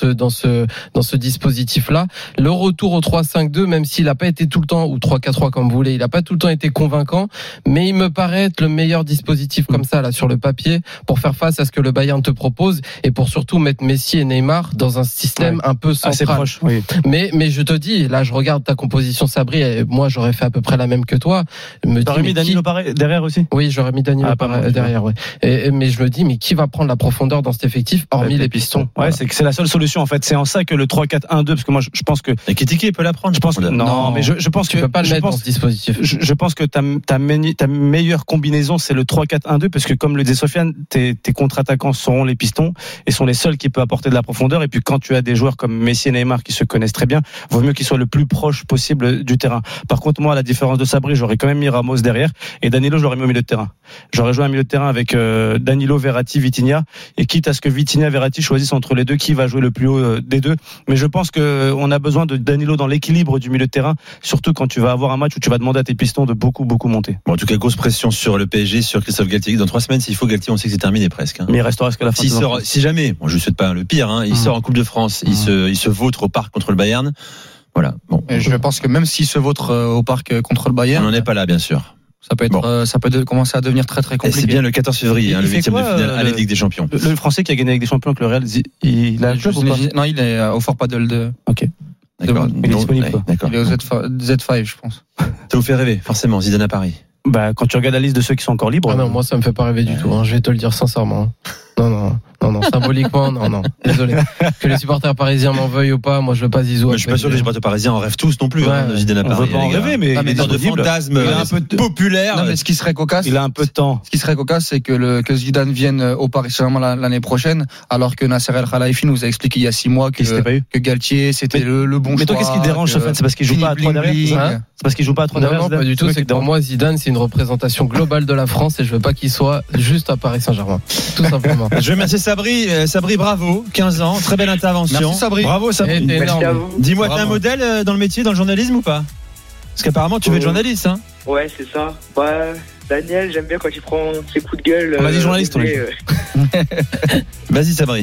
ce dispositif là. Le retour au 3-5-2, même s'il a pas été tout le temps, ou 3-4-3 comme vous voulez, il a pas tout le temps été convaincant, mais il me paraît être le meilleur dispositif comme ça là sur le papier pour faire face à ce que le Bayern te propose et pour surtout mettre Messi et Neymar dans un système un peu central. Assez proche, oui. Mais je te dis, là je regarde ta composition Sabri et moi j'aurais fait à peu près la même que toi. T'aurais mis Danilo derrière aussi? Oui, j'aurais mis Danilo derrière, ouais. Mais je me dis, mais qui va prendre la profondeur dans cet effectif hormis les pistons? Ouais, c'est la seule solution en fait. C'est en ça que le 3-4-1-2, parce que moi je pense que Ekitike peut la prendre. Je pense que non, mais je pense que tu peux pas le mettre dans ce dispositif. Je pense que ta meilleure combinaison c'est le 3-4-1-2 parce que comme le disait Sofiane, tes contre-attaquants seront les pistons et sont les seuls qui peuvent apporter de la profondeur. Et puis quand tu as des joueurs comme Messi et Neymar qui se connaissent très bien, vaut mieux qu'ils soient le plus proche possible du terrain. Par contre, moi, à la différence de Sabri, j'aurais quand même mis Ramos derrière et Danilo, je l'aurais mis au milieu de terrain. J'aurais joué un milieu de terrain avec Danilo, Verratti, Vitinha, et quitte à ce que Vitinha et Verratti choisissent entre les deux qui va jouer le plus haut des deux. Mais je pense que on a besoin de Danilo dans l'équilibre du milieu de terrain, surtout quand tu vas avoir un match où tu vas demander à tes pistons de beaucoup monter. Bon, en tout cas, grosse pression sur le PSG, sur Christophe Galtier. Dans 3 semaines, s'il faut, Galtier, on sait que c'est terminé presque. Mais il restera jusqu'à la fin. Si jamais, bon, je ne souhaite pas le pire, il sort en Coupe de France, il se vautre au parc contre le Bayern. Voilà. Bon. Et je pense que même s'il se vautre au parc contre le Bayern, on n'en est pas là, bien sûr. Ça peut commencer à devenir très compliqué. Et c'est bien le 14 février, le 8e de finale à la Ligue des Champions. Le Français qui a gagné avec des champions avec le Real, il a joué ou pas? Non, il est au Fort Paddle 2. Ok. D'accord. Il est disponible. D'accord. Il est au Z5, je pense. Ça vous fait rêver, forcément, Zidane à Paris. Bah, quand tu regardes la liste de ceux qui sont encore libres. Ah non, moi ça me fait pas rêver du tout. Je vais te le dire sincèrement. Non, symboliquement, non. Désolé. Que les supporters parisiens m'en veuillent ou pas, moi je veux pas Zizou. Je suis pas sûr que les supporters parisiens en rêvent tous non plus. Zidane à Paris. On veut pas en rêver, mais il est dans de fantasmes populaires. Non, mais ce qui serait cocasse. Il a un peu de temps. Ce qui serait cocasse, c'est que Zidane vienne au Paris Saint-Germain l'année prochaine, alors que Nasser El Khelaifi nous a expliqué il y a 6 mois que Galtier c'était le bon choix. Mais toi, qu'est-ce qui te dérange, Sofiane? C'est parce qu'il joue pas à 3 derrière? C'est parce qu'il joue pas à 3 derrière? Non, pas du tout. C'est que pour moi, Zidane, c'est une représentation globale de la France et je veux pas qu'il soit juste à Paris Saint-Germain. Tout simplement. Je remercie Sabri, bravo, 15 ans, très belle intervention. Merci Sabri. Bravo Sabri. Merci à vous. Dis-moi, t'es un modèle dans le métier, dans le journalisme ou pas? Parce qu'apparemment tu veux être journaliste, hein? Ouais, c'est ça. Daniel, j'aime bien quand il prend ses coups de gueule. On a dit journaliste, on a dit. Vas-y Sabri.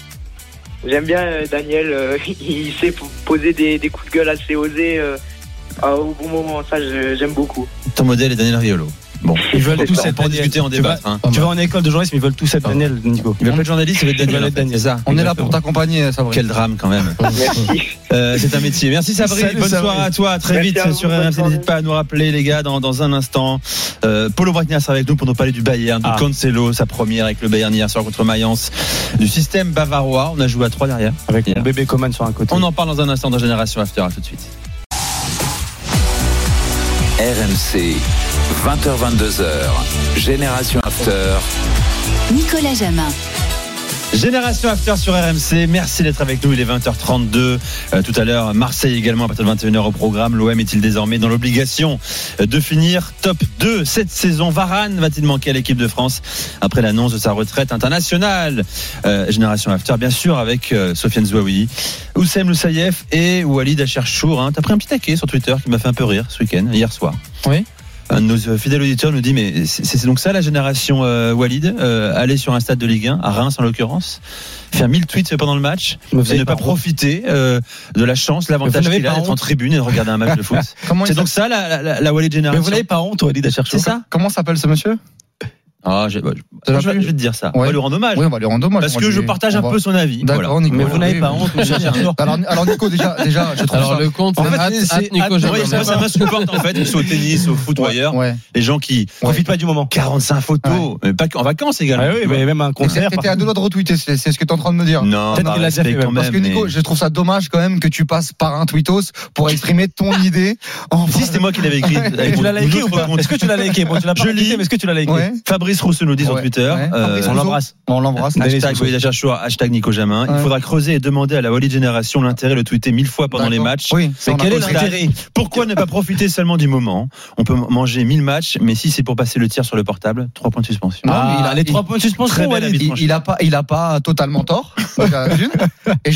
J'aime bien Daniel, il sait poser des coups de gueule assez osés au bon moment, ça j'aime beaucoup. Ton modèle est Daniel Riolo. Bon, ils veulent tous être pour discuter, en débattre. Tu vas en école de journalisme, ils veulent tous être Daniel, Nico. Il veut pas être journaliste, il veut être Daniel. C'est ça. On est là pour t'accompagner, Sabri. Quel drame quand même. Merci. C'est un métier. Merci Sabri. Bonne soirée à toi. Très vite sur RMC. N'hésite pas à nous rappeler, les gars, dans un instant. Polo Breitner sera avec nous pour nous parler du Bayern, de Cancelo, sa première avec le Bayern hier soir contre Mayence, du système bavarois. On a joué à 3 derrière. Avec mon bébé Coman sur un côté. On en parle dans un instant dans Génération After. À tout de suite. RMC, 20h-22h, Génération After. Nicolas Jamin. Génération After sur RMC, merci d'être avec nous, il est 20h32 tout à l'heure, Marseille également à partir de 21h au programme. L'OM est-il désormais dans l'obligation de finir top 2 cette saison? Varane va-t-il manquer à l'équipe de France après l'annonce de sa retraite internationale? Génération After bien sûr avec Sofiane Zouaoui, Oussem Loussaïef et Walid Acharchour. T'as pris un petit taquet sur Twitter qui m'a fait un peu rire ce week-end, hier soir. Oui. Un de nos fidèles auditeurs nous dit mais c'est donc ça la génération Walid, aller sur un stade de Ligue 1, à Reims en l'occurrence, faire 1000 tweets pendant le match et ne pas profiter de la chance, l'avantage qu'il a d'être en tribune et de regarder un match de foot. C'est donc ça la Walid génération. Mais vous n'avez pas honte, Walid, à chercher. C'est ça. Comment s'appelle ce monsieur? Je vais te dire ça. On va lui rendre hommage. Oui, on va lui rendre hommage. Parce que je partage un peu son avis. D'accord, voilà. Nico. Mais vous n'avez pas honte, monsieur Arthur. Alors Nico, déjà, je trouve Alors ça. le compte, c'est Nico Jamin. Moi, ça m'insupporte en fait, que ce soit au tennis, au foot ou ailleurs. Les gens qui profitent pas du moment. 45 photos, mais pas en vacances également. Ah oui, mais même un concert. T'étais à deux doigts de retweeter, c'est ce que t'es en train de me dire. Non, peut-être qu'il l'a déjà fait quand même. Parce que Nico, je trouve ça dommage quand même que tu passes par un tweetos pour exprimer ton idée. Si c'était moi qui l'avais écrit. Tu l'as liké ou pas? Est-ce que tu l'as liké? Bon, tu l'as pas liké, mais est-ce que tu l'as liké? Fabrice Rousseau nous dit sur Twitter. On l'embrasse. Hashtag Nico Jamin. Il faudra creuser et demander à la Walid Génération l'intérêt, le tweeter 1000 fois pendant les matchs. Oui, mais quel est l'intérêt? Pourquoi ne pas profiter seulement du moment? On peut manger 1000 matchs, mais si c'est pour passer le tir sur le portable, 3 points de suspension. Non, mais il a les 3 points de suspension. Il a pas totalement tort. Et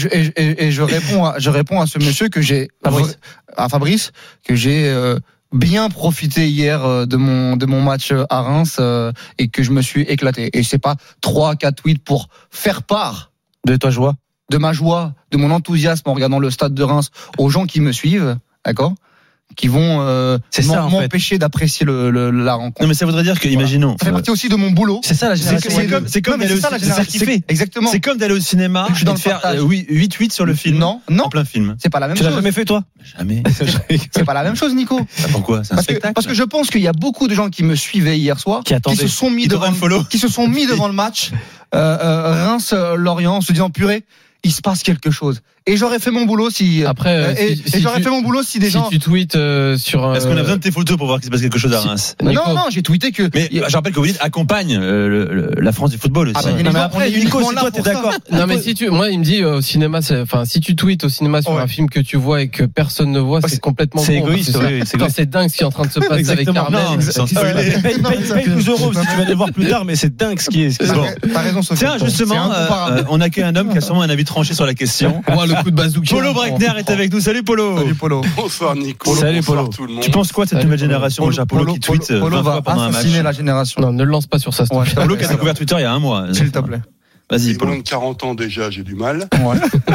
je réponds à ce monsieur que j'ai, à Fabrice, que j'ai bien profité hier de mon match à Reims et que je me suis éclaté. Et c'est pas 3-4 tweets pour faire part de ta joie, de ma joie, de mon enthousiasme en regardant le stade de Reims aux gens qui me suivent, d'accord, qui vont m'empêcher d'apprécier la rencontre. Non, mais ça voudrait dire que, imaginons. Ça fait partie aussi de mon boulot. C'est ça la génération. C'est comme d'aller Exactement. C'est comme d'aller au cinéma et de faire 8 sur le film. Non. En plein film. C'est pas la même chose. Tu l'as jamais fait, toi? Jamais. C'est pas la même chose, Nico. Pourquoi? C'est un spectacle. Parce que je pense qu'il y a beaucoup de gens qui me suivaient hier soir, qui se sont mis devant le match, Reims-Lorient, en se disant purée, il se passe quelque chose. Et j'aurais fait mon boulot si j'aurais fait mon boulot si des gens. Si tu tweets sur. Est-ce qu'on a besoin de tes photos pour voir qu'il se passe quelque chose à Reims? Non, j'ai tweeté que. Mais je rappelle que Walid accompagne la France du football aussi. Non, mais après, Nico, si toi t'es d'accord. Non, mais moi il me dit au cinéma, si tu tweets au cinéma sur un film que tu vois et que personne ne voit, c'est complètement. C'est égoïste. C'est dingue ce qui est en train de se passer avec Carmen. Paye 12 euros si tu vas aller le voir plus tard, mais c'est dingue ce qui est. T'as raison, Sophie. Tiens, justement, on accueille un homme qui a sûrement un avis tranché sur la question. Le coup de bazooka. Polo Breitner est avec nous. Salut Polo. Salut Polo. Bonsoir Nico. Salut Polo. Tout le monde. Tu penses quoi de cette nouvelle génération déjà Polo qui tweet 20 fois pendant un match? La génération. Non, ne le lance pas sur ça. Polo qui a découvert Twitter il y a un mois. S'il te plaît. Vas-y, Polo. Moins de 40 ans déjà, j'ai du mal. Donc,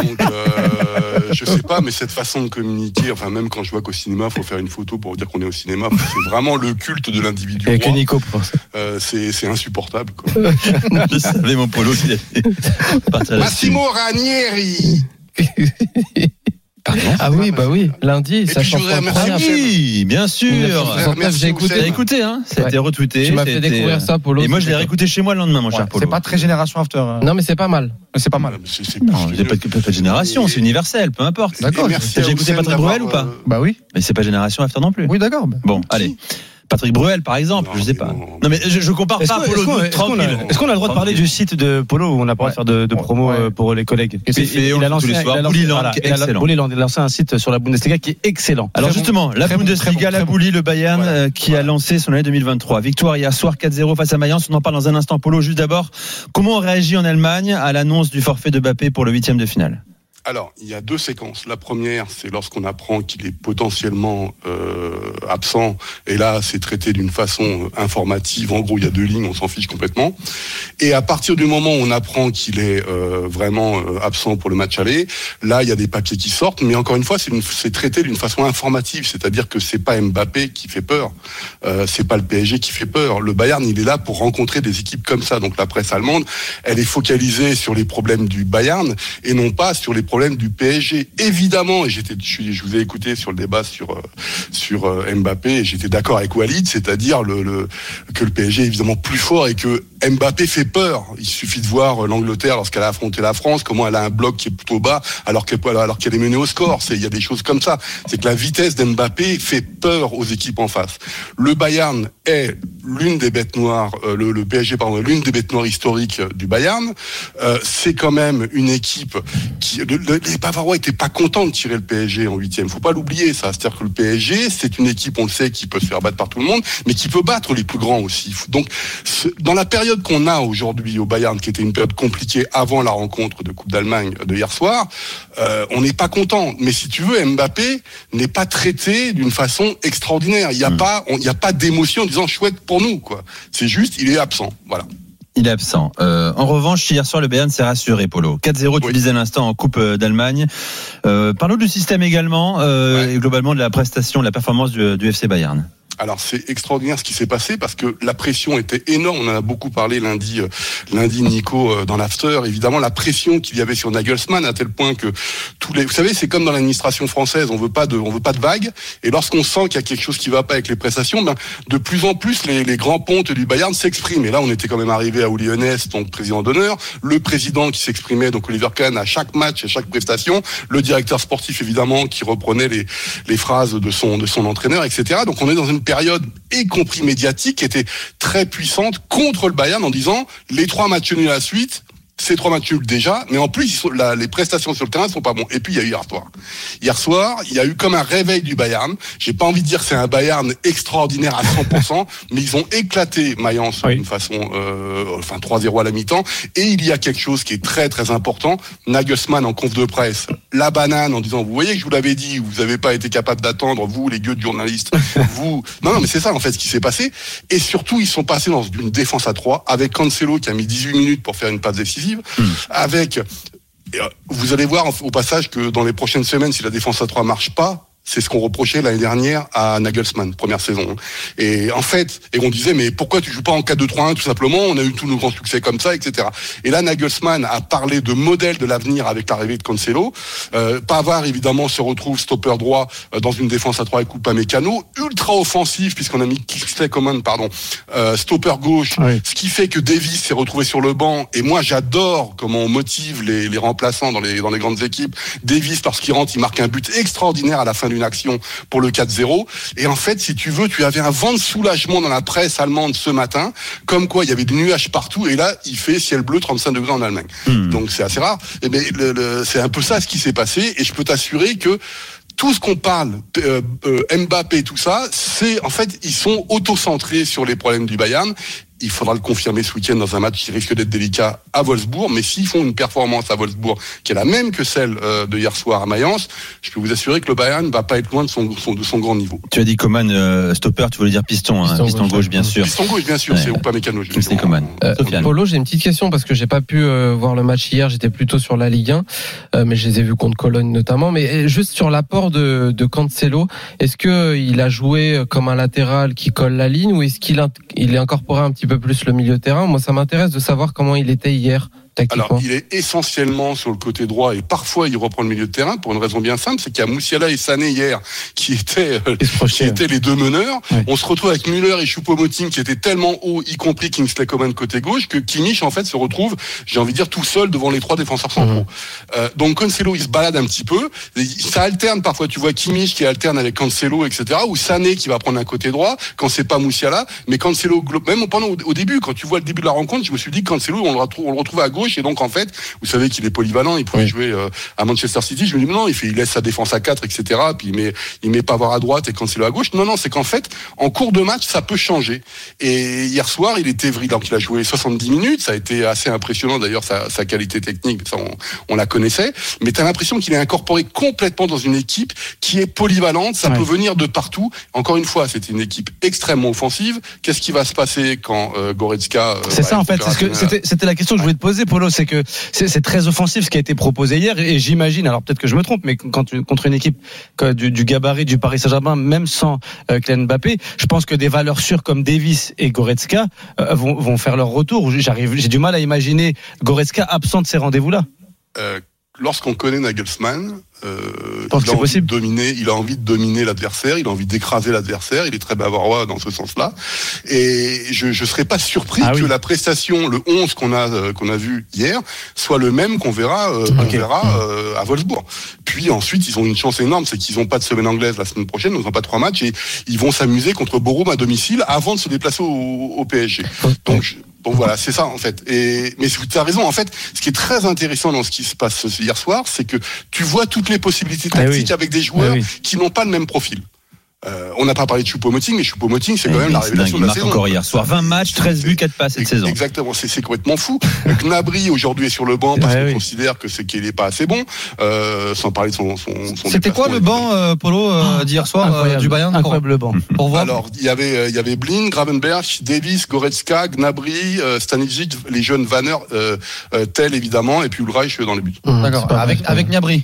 je sais pas, mais cette façon de communiquer, enfin, même quand je vois qu'au cinéma, faut faire une photo pour dire qu'on est au cinéma, c'est vraiment le culte de l'individu. Et que Nico, c'est insupportable, quoi. Je savais mon Polo qu'il allait. Massimo Ranieri. Pardon, oui, lundi, ça change incroyable. Oui, bien sûr. J'ai écouté, hein. Ça a été retweeté. Tu m'as fait découvrir ça, Polo. Et moi, je l'ai réécouté chez moi le lendemain, mon cher Polo. C'est pas très génération after. Non, mais c'est pas mal. C'est pas mal. Non, j'ai pas de génération, c'est universel, peu importe. D'accord. J'ai écouté Patrick Bruel ou pas? Bah oui. Mais c'est pas génération after non plus. Oui, d'accord. Bon, allez. Patrick Bruel, par exemple, je sais pas. Non, mais je compare pas Polo. Est-ce qu'on a le droit de parler du site de Polo où on n'a pas le droit de faire de promo pour les collègues? Il a lancé tous les soirs. Bullyland, qui est excellent. Bullyland, il a lancé un site sur la Bundesliga qui est excellent. Alors justement, la Bundesliga, la Bully, le Bayern, qui a lancé son année 2023. Victoire hier soir 4-0 face à Mayence. On en parle dans un instant. Polo, juste d'abord, comment on réagit en Allemagne à l'annonce du forfait de Mbappé pour le 8e de finale? Alors, il y a 2 séquences. La première, c'est lorsqu'on apprend qu'il est potentiellement absent. Et là, c'est traité d'une façon informative. En gros, il y a 2 lignes, on s'en fiche complètement. Et à partir du moment où on apprend qu'il est vraiment absent pour le match aller, là, il y a des papiers qui sortent. Mais encore une fois, c'est traité d'une façon informative. C'est-à-dire que c'est pas Mbappé qui fait peur. C'est pas le PSG qui fait peur. Le Bayern, il est là pour rencontrer des équipes comme ça. Donc la presse allemande, elle est focalisée sur les problèmes du Bayern et non pas sur les problème du PSG, évidemment, et je vous ai écouté sur le débat sur Mbappé, et j'étais d'accord avec Walid, c'est-à-dire que le PSG est évidemment plus fort et que Mbappé fait peur. Il suffit de voir l'Angleterre lorsqu'elle a affronté la France, comment elle a un bloc qui est plutôt bas alors qu'elle est menée au score. Il y a des choses comme ça. C'est que la vitesse d'Mbappé fait peur aux équipes en face. Le Bayern est l'une des bêtes noires, le PSG, pardon, l'une des bêtes noires historiques du Bayern. C'est quand même une équipe qui, les Bavarois étaient pas contents de tirer le PSG en 8e. Faut pas l'oublier, ça. C'est-à-dire que le PSG, c'est une équipe, on le sait, qui peut se faire battre par tout le monde, mais qui peut battre les plus grands aussi. Donc, dans la période qu'on a aujourd'hui au Bayern, qui était une période compliquée avant la rencontre de Coupe d'Allemagne de hier soir, on n'est pas content. Mais si tu veux, Mbappé n'est pas traité d'une façon extraordinaire. Il y a pas d'émotion en disant chouette pour nous, quoi. C'est juste, il est absent. Voilà. Il est absent. En revanche, hier soir, le Bayern s'est rassuré, Polo. 4-0, tu disais à l'instant, en Coupe d'Allemagne. Parlons du système également, et globalement de la prestation, de la performance du FC Bayern. Alors c'est extraordinaire ce qui s'est passé parce que la pression était énorme. On en a beaucoup parlé lundi Nico dans l'after. Évidemment la pression qu'il y avait sur Nagelsmann à tel point que vous savez, c'est comme dans l'administration française, on veut pas de vagues. Et lorsqu'on sent qu'il y a quelque chose qui va pas avec les prestations, de plus en plus les grands pontes du Bayern s'expriment. Et là on était quand même arrivé à Uli Hoeneß, donc président d'honneur, le président qui s'exprimait, donc Oliver Kahn, à chaque match, à chaque prestation, le directeur sportif évidemment qui reprenait les phrases de son entraîneur, etc. Donc on est dans une période, y compris médiatique, qui était très puissante contre le Bayern en disant les 3 matchs nuls à la suite, c'est 3 matchs nuls déjà, mais en plus les prestations sur le terrain sont pas bons. Et puis il y a eu hier soir. Hier soir, il y a eu comme un réveil du Bayern. J'ai pas envie de dire que c'est un Bayern extraordinaire à 100%, mais ils ont éclaté Mayence d'une façon, 3-0 à la mi-temps. Et il y a quelque chose qui est très très important. Nagelsmann en conf de presse, la banane en disant, vous voyez que je vous l'avais dit, vous avez pas été capable d'attendre, vous les gueux de journalistes, vous. Non, mais c'est ça en fait ce qui s'est passé. Et surtout, ils sont passés dans une défense à 3 avec Cancelo qui a mis 18 minutes pour faire une passe décisive. Avec, vous allez voir au passage que dans les prochaines semaines, si la défense à 3 marche pas, c'est ce qu'on reprochait l'année dernière à Nagelsmann, première saison. Et en fait, on disait, mais pourquoi tu joues pas en 4-2-3-1 tout simplement? On a eu tous nos grands succès comme ça, etc. Et là, Nagelsmann a parlé de modèle de l'avenir avec l'arrivée de Cancelo. Pavard, évidemment, se retrouve stopper droit dans une défense à 3 avec Upamecano. Ultra offensif, puisqu'on a mis Kingsley Coman, stopper gauche. Oui. Ce qui fait que Davis s'est retrouvé sur le banc. Et moi, j'adore comment on motive les remplaçants dans les grandes équipes. Davis, parce qu'il rentre, il marque un but extraordinaire à la fin d'une action pour le 4-0. Et en fait, si tu veux, tu avais un vent de soulagement dans la presse allemande ce matin, comme quoi il y avait des nuages partout, et là, il fait ciel bleu 35 degrés en Allemagne. Donc c'est assez rare. Et mais c'est un peu ça ce qui s'est passé, et je peux t'assurer que tout ce qu'on parle, Mbappé, tout ça, c'est, en fait, ils sont auto-centrés sur les problèmes du Bayern. Il faudra le confirmer ce week-end dans un match qui risque d'être délicat à Wolfsburg. Mais s'ils font une performance à Wolfsburg qui est la même que celle de hier soir à Mayence, je peux vous assurer que le Bayern ne va pas être loin de son grand niveau. Tu as dit Coman, stopper, tu voulais dire piston gauche, gauche, bien sûr. Piston gauche, bien sûr, ouais. C'est Upamecano. C'est Coman. Polo, j'ai une petite question parce que j'ai pas pu voir le match hier. J'étais plutôt sur la Ligue 1, mais je les ai vus contre Cologne notamment. Mais juste sur l'apport de Cancelo, est-ce que il a joué comme un latéral qui colle la ligne, ou est-ce qu'il est incorporé un petit peu plus le milieu de terrain? Moi, ça m'intéresse de savoir comment il était hier. Alors, il est essentiellement sur le côté droit et parfois il reprend le milieu de terrain pour une raison bien simple, c'est qu'il y a Moussiala et Sané hier qui étaient les deux meneurs. Ouais. On se retrouve avec Müller et Choupo-Moting qui étaient tellement hauts, y compris Kingsley Coman côté gauche, que Kimmich en fait se retrouve, j'ai envie de dire, tout seul devant les 3 défenseurs centraux. Donc Cancelo il se balade un petit peu, ça alterne parfois, tu vois Kimmich qui alterne avec Cancelo, etc. ou Sané qui va prendre un côté droit quand c'est pas Moussiala, mais Cancelo, même pendant au début, quand tu vois le début de la rencontre, je me suis dit que Cancelo on le retrouve à gauche. Et donc en fait, vous savez qu'il est polyvalent, il pouvait jouer à Manchester City. Je me dis non, il laisse sa défense à 4, etc. Puis il met Pavard à droite et Cancelo à gauche. Non, c'est qu'en fait, en cours de match, ça peut changer. Et hier soir, il était vrai, donc il a joué 70 minutes. Ça a été assez impressionnant d'ailleurs sa qualité technique, ça on la connaissait. Mais t'as l'impression qu'il est incorporé complètement dans une équipe qui est polyvalente. Ça peut venir de partout. Encore une fois, c'était une équipe extrêmement offensive. Qu'est-ce qui va se passer quand Goretzka c'est ça en fait. C'était la question que je voulais te poser, Polo. C'est que c'est très offensif ce qui a été proposé hier, et j'imagine, alors peut-être que je me trompe, mais contre une équipe du gabarit du Paris Saint-Germain, même sans Kylian Mbappé, je pense que des valeurs sûres comme Davis et Goretzka vont faire leur retour. J'ai du mal à imaginer Goretzka absent de ces rendez-vous-là. lorsqu'on connaît Nagelsmann, il a envie de dominer l'adversaire, il a envie d'écraser l'adversaire, il est très bavarois dans ce sens-là. Et je serais pas surpris que la prestation, le 11 qu'on a vu hier, soit le même qu'on verra à Wolfsburg. Puis ensuite, ils ont une chance énorme, c'est qu'ils n'ont pas de semaine anglaise la semaine prochaine, ils n'ont pas 3 matchs et ils vont s'amuser contre Bochum à domicile avant de se déplacer au PSG. Donc voilà, c'est ça en fait. Mais tu as raison, en fait, ce qui est très intéressant dans ce qui se passe hier soir, c'est que tu vois toutes les possibilités tactiques avec des joueurs qui n'ont pas le même profil. On n'a pas parlé de Choupo-Moting, mais Choupo-Moting, c'est quand même la révélation de la saison. Encore hier soir, 20 matchs, 13 buts, 4 passes cette saison. Exactement, c'est complètement fou. Gnabry aujourd'hui est sur le banc parce qu'on considère que qu'il n'est pas assez bon, sans parler de son C'était quoi le banc, Polo, d'hier soir du Bayern? Incroyable banc. Pour voir. Alors, il y avait Blind, Gravenberch, Davis, Goretzka, Gnabry, Stanisic, les jeunes Vanner, Tel évidemment, et puis Ulreich dans les buts. D'accord. Avec Gnabry.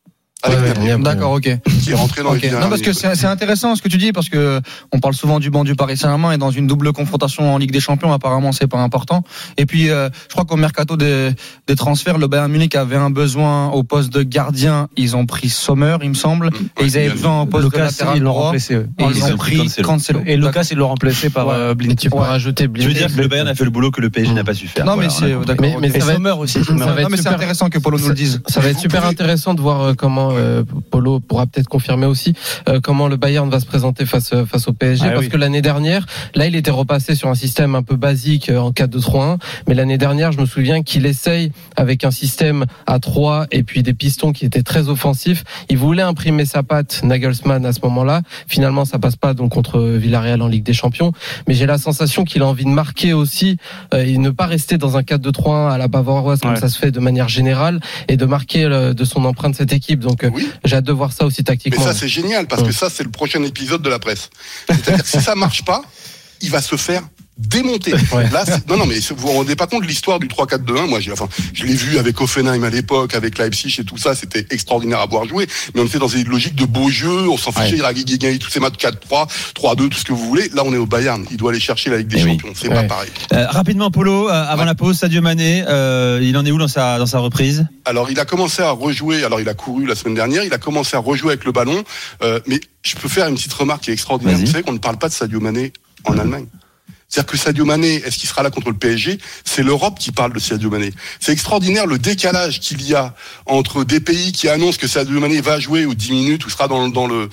D'accord, ok. Qui est rentré dans les Non, parce que c'est intéressant ce que tu dis, parce que on parle souvent du banc du Paris Saint-Germain et dans une double confrontation en Ligue des Champions, apparemment c'est pas important. Et puis je crois qu'au mercato des transferts, le Bayern Munich avait un besoin au poste de gardien. Ils ont pris Sommer, il me semble, et ils avaient besoin au poste de latéral droit. Et ils ont pris Cancelo. Et Lucas, ils l'ont remplacé par Blind. Tu peux rajouter Blind. Je veux dire que le Bayern a fait le boulot que le PSG n'a pas su faire. Non, mais c'est d'accord. Mais ça va Sommer aussi. C'est intéressant que Polo nous le dise. Ça va être super intéressant de voir comment Polo pourra peut-être confirmer aussi comment le Bayern va se présenter face au PSG, parce que l'année dernière, là, il était repassé sur un système un peu basique en 4-2-3-1, mais l'année dernière, je me souviens qu'il essaye avec un système à 3 et puis des pistons qui étaient très offensifs. Il voulait imprimer sa patte, Nagelsmann, à ce moment-là. Finalement, ça passe pas donc contre Villarreal en Ligue des Champions, mais j'ai la sensation qu'il a envie de marquer aussi et ne pas rester dans un 4-2-3-1 à la bavaroise comme ça se fait de manière générale, et de marquer de son empreinte cette équipe. Donc j'ai hâte de voir ça aussi tactiquement. Mais ça c'est génial parce que ça c'est le prochain épisode de la presse. C'est-à-dire que si ça marche pas, il va se faire démonter. Là, non, mais vous vous rendez pas compte de l'histoire du 3-4-2-1. Moi, je l'ai vu avec Hoffenheim à l'époque, avec Leipzig et tout ça. C'était extraordinaire à voir jouer. Mais on était dans une logique de beau jeu. On s'en fichait. Il a gagné tous ces matchs 4-3, 3-2, tout ce que vous voulez. Là, on est au Bayern. Il doit aller chercher la Ligue des Champions. C'est pas pareil. Rapidement, Polo, avant la pause, Sadio Mané, il en est où dans sa reprise? Alors, il a commencé à rejouer. Alors, il a couru la semaine dernière. Il a commencé à rejouer avec le ballon. Mais je peux faire une petite remarque qui est extraordinaire. Vous savez qu'on ne parle pas de Sadio Mané en Allemagne. C'est-à-dire que Sadio Mané, est-ce qu'il sera là contre le PSG? C'est l'Europe qui parle de Sadio Mané. C'est extraordinaire le décalage qu'il y a entre des pays qui annoncent que Sadio Mané va jouer aux 10 minutes ou sera dans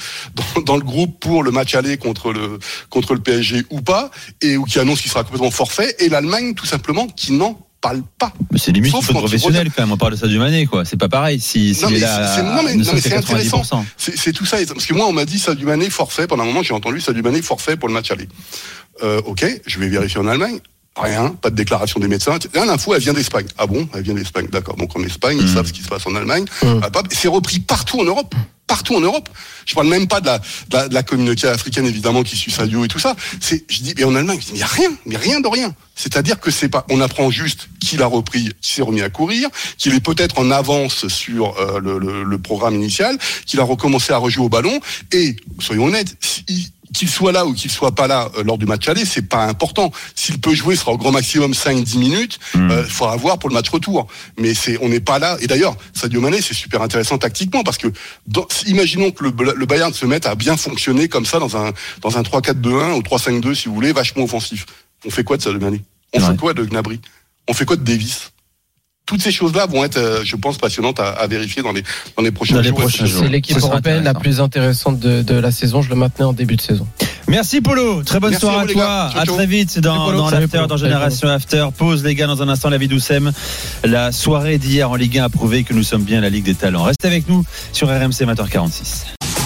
le groupe pour le match aller contre le PSG ou pas, et ou qui annoncent qu'il sera complètement forfait, et l'Allemagne tout simplement qui n'en parle pas. Mais c'est limite foot professionnel quand même. On parle de Sadio Mané, quoi. C'est pas pareil. Si non, mais est là, c'est intéressant. C'est tout ça. Parce que moi, on m'a dit Sadio Mané forfait. Pendant un moment, j'ai entendu Sadio Mané forfait pour le match aller. Ok, je vais vérifier en Allemagne. Rien, pas de déclaration des médecins. L'info, elle vient d'Espagne. Ah bon, elle vient d'Espagne. D'accord. Donc en Espagne, ils savent ce qui se passe en Allemagne. C'est repris partout en Europe. Partout en Europe. Je parle même pas de la communauté africaine, évidemment, qui suit Sadio et tout ça. Je dis, et en Allemagne, il y a rien de rien. C'est-à-dire que c'est pas, on apprend juste qu'il a repris, qu'il s'est remis à courir, qu'il est peut-être en avance sur le programme initial, qu'il a recommencé à rejouer au ballon. Et soyons honnêtes, qu'il soit là ou qu'il soit pas là lors du match aller, c'est pas important. S'il peut jouer, ce sera au grand maximum 5-10 minutes. Il faudra voir pour le match retour. Mais on n'est pas là. Et d'ailleurs, Sadio Mané, c'est super intéressant tactiquement parce que imaginons que le Bayern se mette à bien fonctionner comme ça dans un 3-4-2-1 ou 3-5-2 si vous voulez, vachement offensif. On fait quoi de Sadio Mané? On fait quoi de Gnabry? On fait quoi de Davis? Toutes ces choses-là vont être, je pense, passionnantes à vérifier dans les prochains jours. C'est l'équipe européenne la plus intéressante de la saison. Je le maintenais en début de saison. Merci Polo, très bonne soirée à toi. À très vite dans l'After, dans Génération After. Pause les gars, dans un instant la vie d'Oussem. La soirée d'hier en Ligue 1 a prouvé que nous sommes bien la Ligue des Talents. Restez avec nous sur RMC 20h46.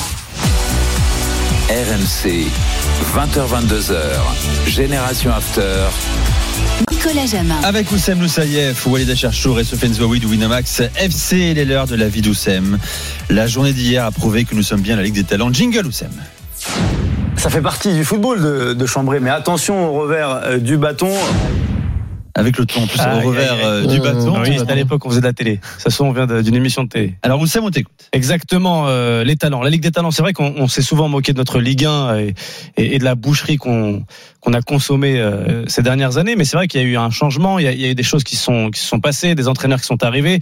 RMC 20h22h. Génération After. Nicolas Jamin. Avec Oussem Loussaïef, Walid Acharchour et Sofiane Zouaoui de Winamax FC, les leurs de la vie d'Oussem. La journée d'hier a prouvé que nous sommes bien la Ligue des Talents. Jingle Oussem. Ça fait partie du football de chambrer, mais attention au revers du bâton. Avec le ton en plus au revers du bâton. Oui, c'était à l'époque on faisait de la télé. Ça se on vient d'une émission de télé. Alors Oussem, on t'écoute. Exactement, les talents. La Ligue des talents, c'est vrai qu'on s'est souvent moqué de notre Ligue 1 et de la boucherie qu'on a consommée ces dernières années, mais c'est vrai qu'il y a eu un changement, il y a eu des choses qui se sont passées, des entraîneurs qui sont arrivés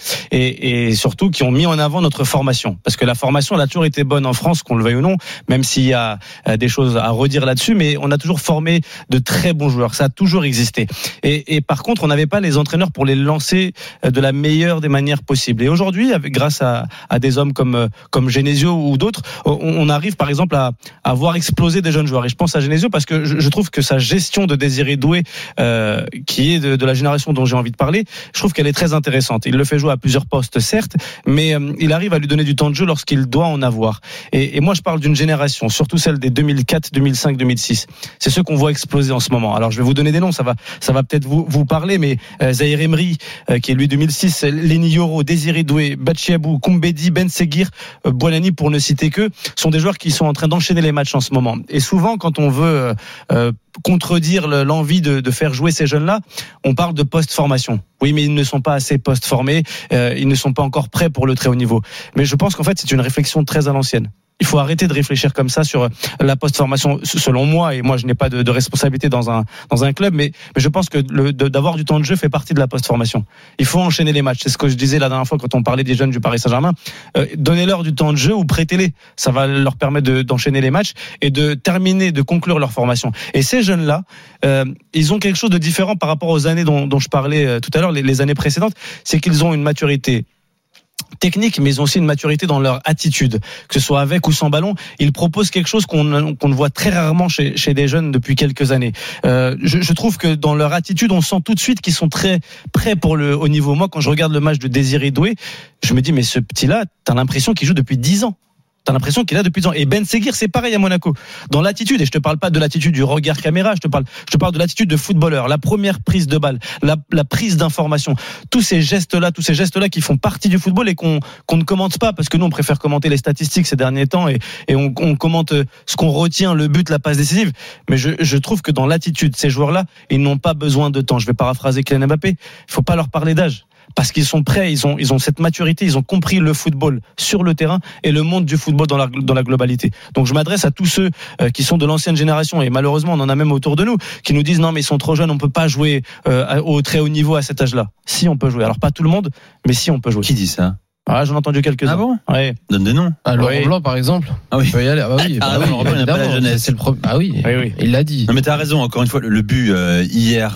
et surtout qui ont mis en avant notre formation. Parce que la formation, elle a toujours été bonne en France, qu'on le veuille ou non, même s'il y a des choses à redire là-dessus, mais on a toujours formé de très bons joueurs. Ça a toujours existé. Et par contre, on n'avait pas les entraîneurs pour les lancer de la meilleure des manières possibles. Et aujourd'hui, grâce à des hommes comme Genesio ou d'autres, on arrive par exemple à voir exploser des jeunes joueurs. Et je pense à Genesio parce que je trouve que sa gestion de Désiré Doué, qui est de la génération dont j'ai envie de parler, je trouve qu'elle est très intéressante. Il le fait jouer à plusieurs postes, certes, mais il arrive à lui donner du temps de jeu lorsqu'il doit en avoir. Et moi, je parle d'une génération, surtout celle des 2004, 2005, 2006. C'est ceux qu'on voit exploser en ce moment. Alors, je vais vous donner des noms, ça va peut-être vous parler, mais Zahir Emery, qui est lui 2006, Leny Yoro, Désiré Doué, Bachiabou, Koumbedi, Ben Seguir, Boanani, pour ne citer que, sont des joueurs qui sont en train d'enchaîner les matchs en ce moment. Et souvent, quand on veut contredire l'envie de faire jouer ces jeunes-là, on parle de post-formation. Oui, mais ils ne sont pas assez post-formés, ils ne sont pas encore prêts pour le très haut niveau. Mais je pense qu'en fait, c'est une réflexion très à l'ancienne. Il faut arrêter de réfléchir comme ça sur la post-formation, selon moi, et moi je n'ai pas de responsabilité dans un club, mais je pense que d'avoir du temps de jeu fait partie de la post-formation. Il faut enchaîner les matchs. C'est ce que je disais la dernière fois quand on parlait des jeunes du Paris Saint-Germain. Donnez-leur du temps de jeu ou prêtez-les. Ça va leur permettre d'enchaîner les matchs et de conclure leur formation. Et ces jeunes-là, ils ont quelque chose de différent par rapport aux années dont je parlais tout à l'heure, les années précédentes, c'est qu'ils ont une maturité technique, mais ils ont aussi une maturité dans leur attitude, que ce soit avec ou sans ballon. Ils proposent quelque chose qu'on ne voit très rarement chez des jeunes depuis quelques années. Je trouve que dans leur attitude, on sent tout de suite qu'ils sont très prêts pour le haut niveau. Moi, quand je regarde le match de Désiré Doué, je me dis, mais ce petit-là, t'as l'impression qu'il joue depuis 10 ans. T'as l'impression qu'il a depuis 10 ans. Et Ben Seguir, c'est pareil à Monaco. Dans l'attitude, et je te parle pas de l'attitude du regard caméra, je te parle de l'attitude de footballeur, la première prise de balle, la prise d'information. Tous ces gestes-là qui font partie du football et qu'on ne commente pas, parce que nous, on préfère commenter les statistiques ces derniers temps et on commente ce qu'on retient, le but, la passe décisive. Mais je trouve que dans l'attitude, ces joueurs-là, ils n'ont pas besoin de temps. Je vais paraphraser Kylian Mbappé. Il faut pas leur parler d'âge. Parce qu'ils sont prêts, ils ont cette maturité, ils ont compris le football sur le terrain et le monde du football dans la globalité. Donc je m'adresse à tous ceux qui sont de l'ancienne génération, et malheureusement on en a même autour de nous, qui nous disent non mais ils sont trop jeunes, on peut pas jouer au très haut niveau à cet âge-là. Si, on peut jouer. Alors pas tout le monde, mais si, on peut jouer. Qui dit ça? Ah, j'en ai entendu quelques-uns. Ah bon? Ouais. Donne des noms. Laurent Blanc, par exemple. Ah oui. Il peut y aller. Ah bah oui. Laurent Blanc, il n'a pas la jeunesse. C'est le problème. Ah oui. Il l'a dit. Non mais t'as raison. Encore une fois, le but hier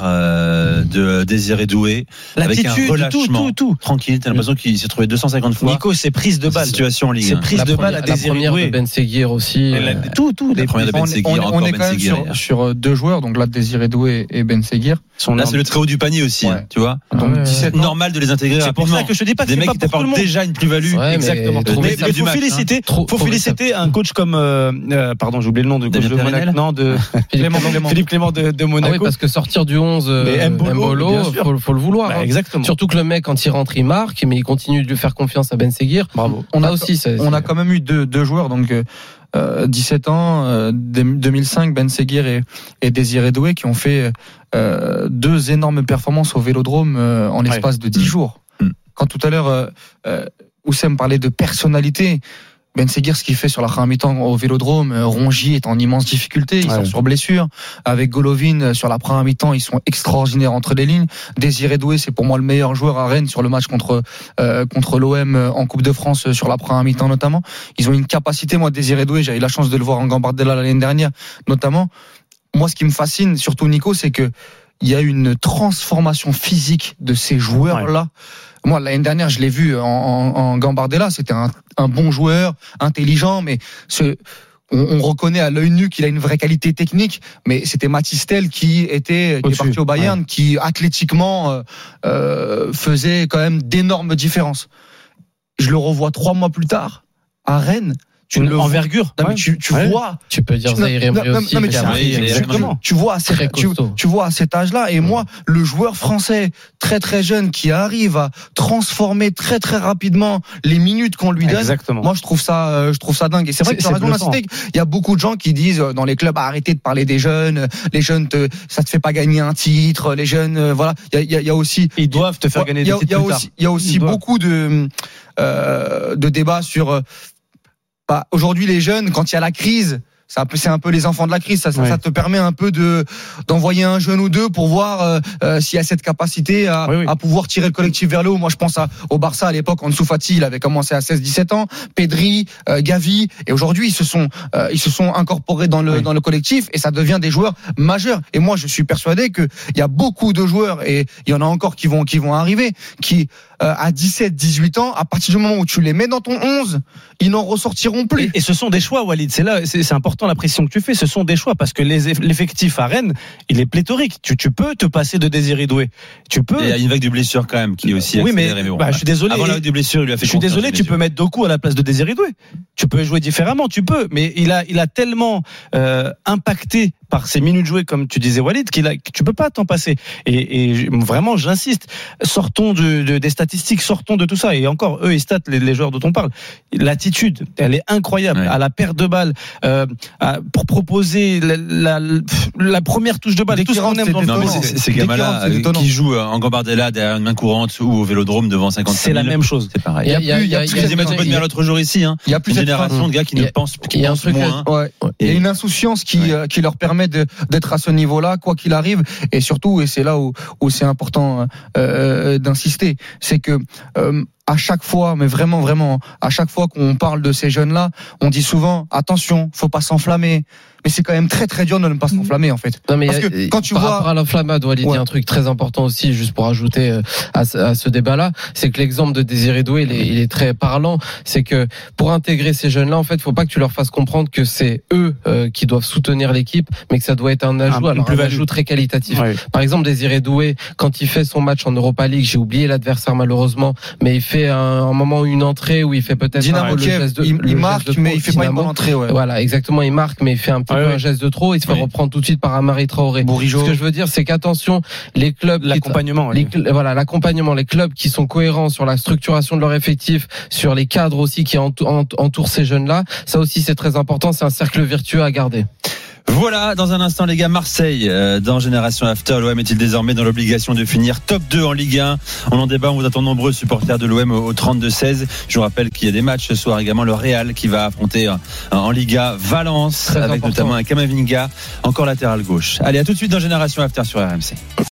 de Désiré Doué, avec un relâchement, tout. Tranquille. T'as l'impression qu'il s'est trouvé 250 fois. Nico, c'est prise de balle. Situation en Ligue 1. C'est prise de balle à Désiré Doué. La première de Ben Seguir aussi. Tout. La première de Ben Seguir. On est quand même sur deux joueurs, donc là Désiré Doué et Ben Seguir. Là, c'est le très haut du panier aussi, tu vois. Donc 17 ans. Normal de les intégrer. C'est pour ça que je te dis pas que des c'est mecs pas qui pour tout le t'apportent monde. déjà une plus-value. Exactement. Mais faut féliciter un coach comme pardon, j'ai oublié le nom de coach de Monaco. Non, de Philippe Clément de Monaco. Ah oui, parce que sortir du 11 Mbolo, faut le vouloir. Bah, exactement. Surtout que le mec, quand il rentre, il marque, mais il continue de lui faire confiance à Ben Seguir. Bravo. On a quand même eu deux joueurs, donc 17 ans, 2005, Ben Seguir et Désiré Doué, qui ont fait deux énormes performances au Vélodrome en l'espace de 10 jours. Quand tout à l'heure Oussem parlait de personnalité, Ben Seguir, ce qu'il fait sur la première mi-temps au Vélodrome, Rongier est en immense difficulté, ils sont sur blessure. Avec Golovin, sur la première mi-temps, ils sont extraordinaires entre les lignes. Désiré Doué, c'est pour moi le meilleur joueur à Rennes sur le match contre l'OM en Coupe de France sur la première mi-temps notamment. Ils ont une capacité, moi Désiré Doué, j'ai eu la chance de le voir en Gambardella l'année dernière notamment. Moi, ce qui me fascine, surtout Nico, c'est que il y a une transformation physique de ces joueurs-là. Ouais. Moi, l'année dernière, je l'ai vu en Gambardella. C'était un bon joueur, intelligent, mais on reconnaît à l'œil nu qu'il a une vraie qualité technique. Mais c'était Matistel qui est parti au Bayern, qui athlétiquement faisait quand même d'énormes différences. Je le revois 3 mois plus tard à Rennes. Une envergure. Non, mais tu vois. Tu peux dire Zaïre Emery aussi. Non, mais tu vois à cet âge-là, et moi, le joueur français très très jeune qui arrive à transformer très très rapidement les minutes qu'on lui donne. Exactement. Moi, je trouve ça dingue. Et c'est vrai que tu as raison d'insister. Il y a beaucoup de gens qui disent dans les clubs, arrêtez de parler des jeunes. Les jeunes, ça te fait pas gagner un titre. Les jeunes, voilà. Il y a aussi. Ils doivent te faire gagner des titres plus tard. Il y a aussi beaucoup de débats sur. Aujourd'hui, les jeunes, quand il y a la crise, c'est un peu les enfants de la crise. Ça te permet un peu d'envoyer un jeune ou deux pour voir s'il y a cette capacité à pouvoir tirer le collectif vers le haut. Moi, je pense au Barça à l'époque. Ansu Fati, il avait commencé à 16-17 ans. Pedri, Gavi, et aujourd'hui, ils se sont incorporés dans le collectif, et ça devient des joueurs majeurs. Et moi, je suis persuadé que il y a beaucoup de joueurs, et il y en a encore qui vont arriver, qui à 17-18 ans, à partir du moment où tu les mets dans ton 11, ils n'en ressortiront plus. Et ce sont des choix, Walid. C'est important la précision que tu fais. Ce sont des choix, parce que l'effectif à Rennes, il est pléthorique. Tu peux te passer de Désiré Doué. Tu peux. Et il y a une vague de blessures quand même qui est aussi accélérée. Mais je suis désolé. Avant la vague de blessures, il lui a fait. Je suis désolé. Tu peux mettre Doku à la place de Désiré Doué. Tu peux jouer différemment. Tu peux. Mais il a tellement impacté par ses minutes jouées, comme tu disais, Walid, tu peux pas t'en passer. Et vraiment, j'insiste. Sortons des statistiques, sortons de tout ça. Et encore, eux, ils stats, les joueurs dont on parle. L'attitude, elle est incroyable. À la perte de balle, pour proposer la première touche de balle, tout ce qu'on aime dans le football. Ces gamins-là qui jouent en Gambardella derrière une main courante ou au Vélodrome devant 50 000. C'est la même chose. C'est pareil. Il y a l'autre jour ici. Il y a plus une génération de gars qui ne pensent moins. Il y a une insouciance qui leur permet d'être à ce niveau-là, quoi qu'il arrive. Et surtout, et c'est là où c'est important d'insister, c'est que à chaque fois, mais vraiment, à chaque fois qu'on parle de ces jeunes-là, on dit souvent, attention, faut pas s'enflammer. Mais c'est quand même très très dur de ne pas s'enflammer, en fait. Non, mais parce que quand tu vois par rapport à l'enflammade, Walid, il y a un truc très important aussi, juste pour ajouter à ce débat-là, c'est que l'exemple de Désiré Doué, il est très parlant. C'est que pour intégrer ces jeunes-là, en fait, faut pas que tu leur fasses comprendre que c'est eux qui doivent soutenir l'équipe, mais que ça doit être un ajout, un ajout très qualitatif. Oui. Par exemple, Désiré Doué, quand il fait son match en Europa League, j'ai oublié l'adversaire malheureusement, mais il fait un moment une entrée où il fait peut-être le geste de il marque, mais il fait pas une bonne entrée. Ouais. Voilà, exactement, il marque, mais il fait un petit peu un geste de trop. Il se fait reprendre tout de suite par Amari Traoré. Bourigeau. Ce que je veux dire, c'est qu'attention, les clubs, l'accompagnement, l'accompagnement, les clubs qui sont cohérents sur la structuration de leur effectif, sur les cadres aussi qui entourent ces jeunes-là, ça aussi c'est très important. C'est un cercle vertueux à garder. Voilà, dans un instant les gars, Marseille dans Génération After, l'OM est-il désormais dans l'obligation de finir top 2 en Ligue 1? On en débat, on vous attend nombreux supporters de l'OM au 32-16. Je vous rappelle qu'il y a des matchs ce soir également, le Real qui va affronter en Liga Valence, très avec important. Notamment un Kamavinga, encore latéral gauche. Allez, à tout de suite dans Génération After sur RMC.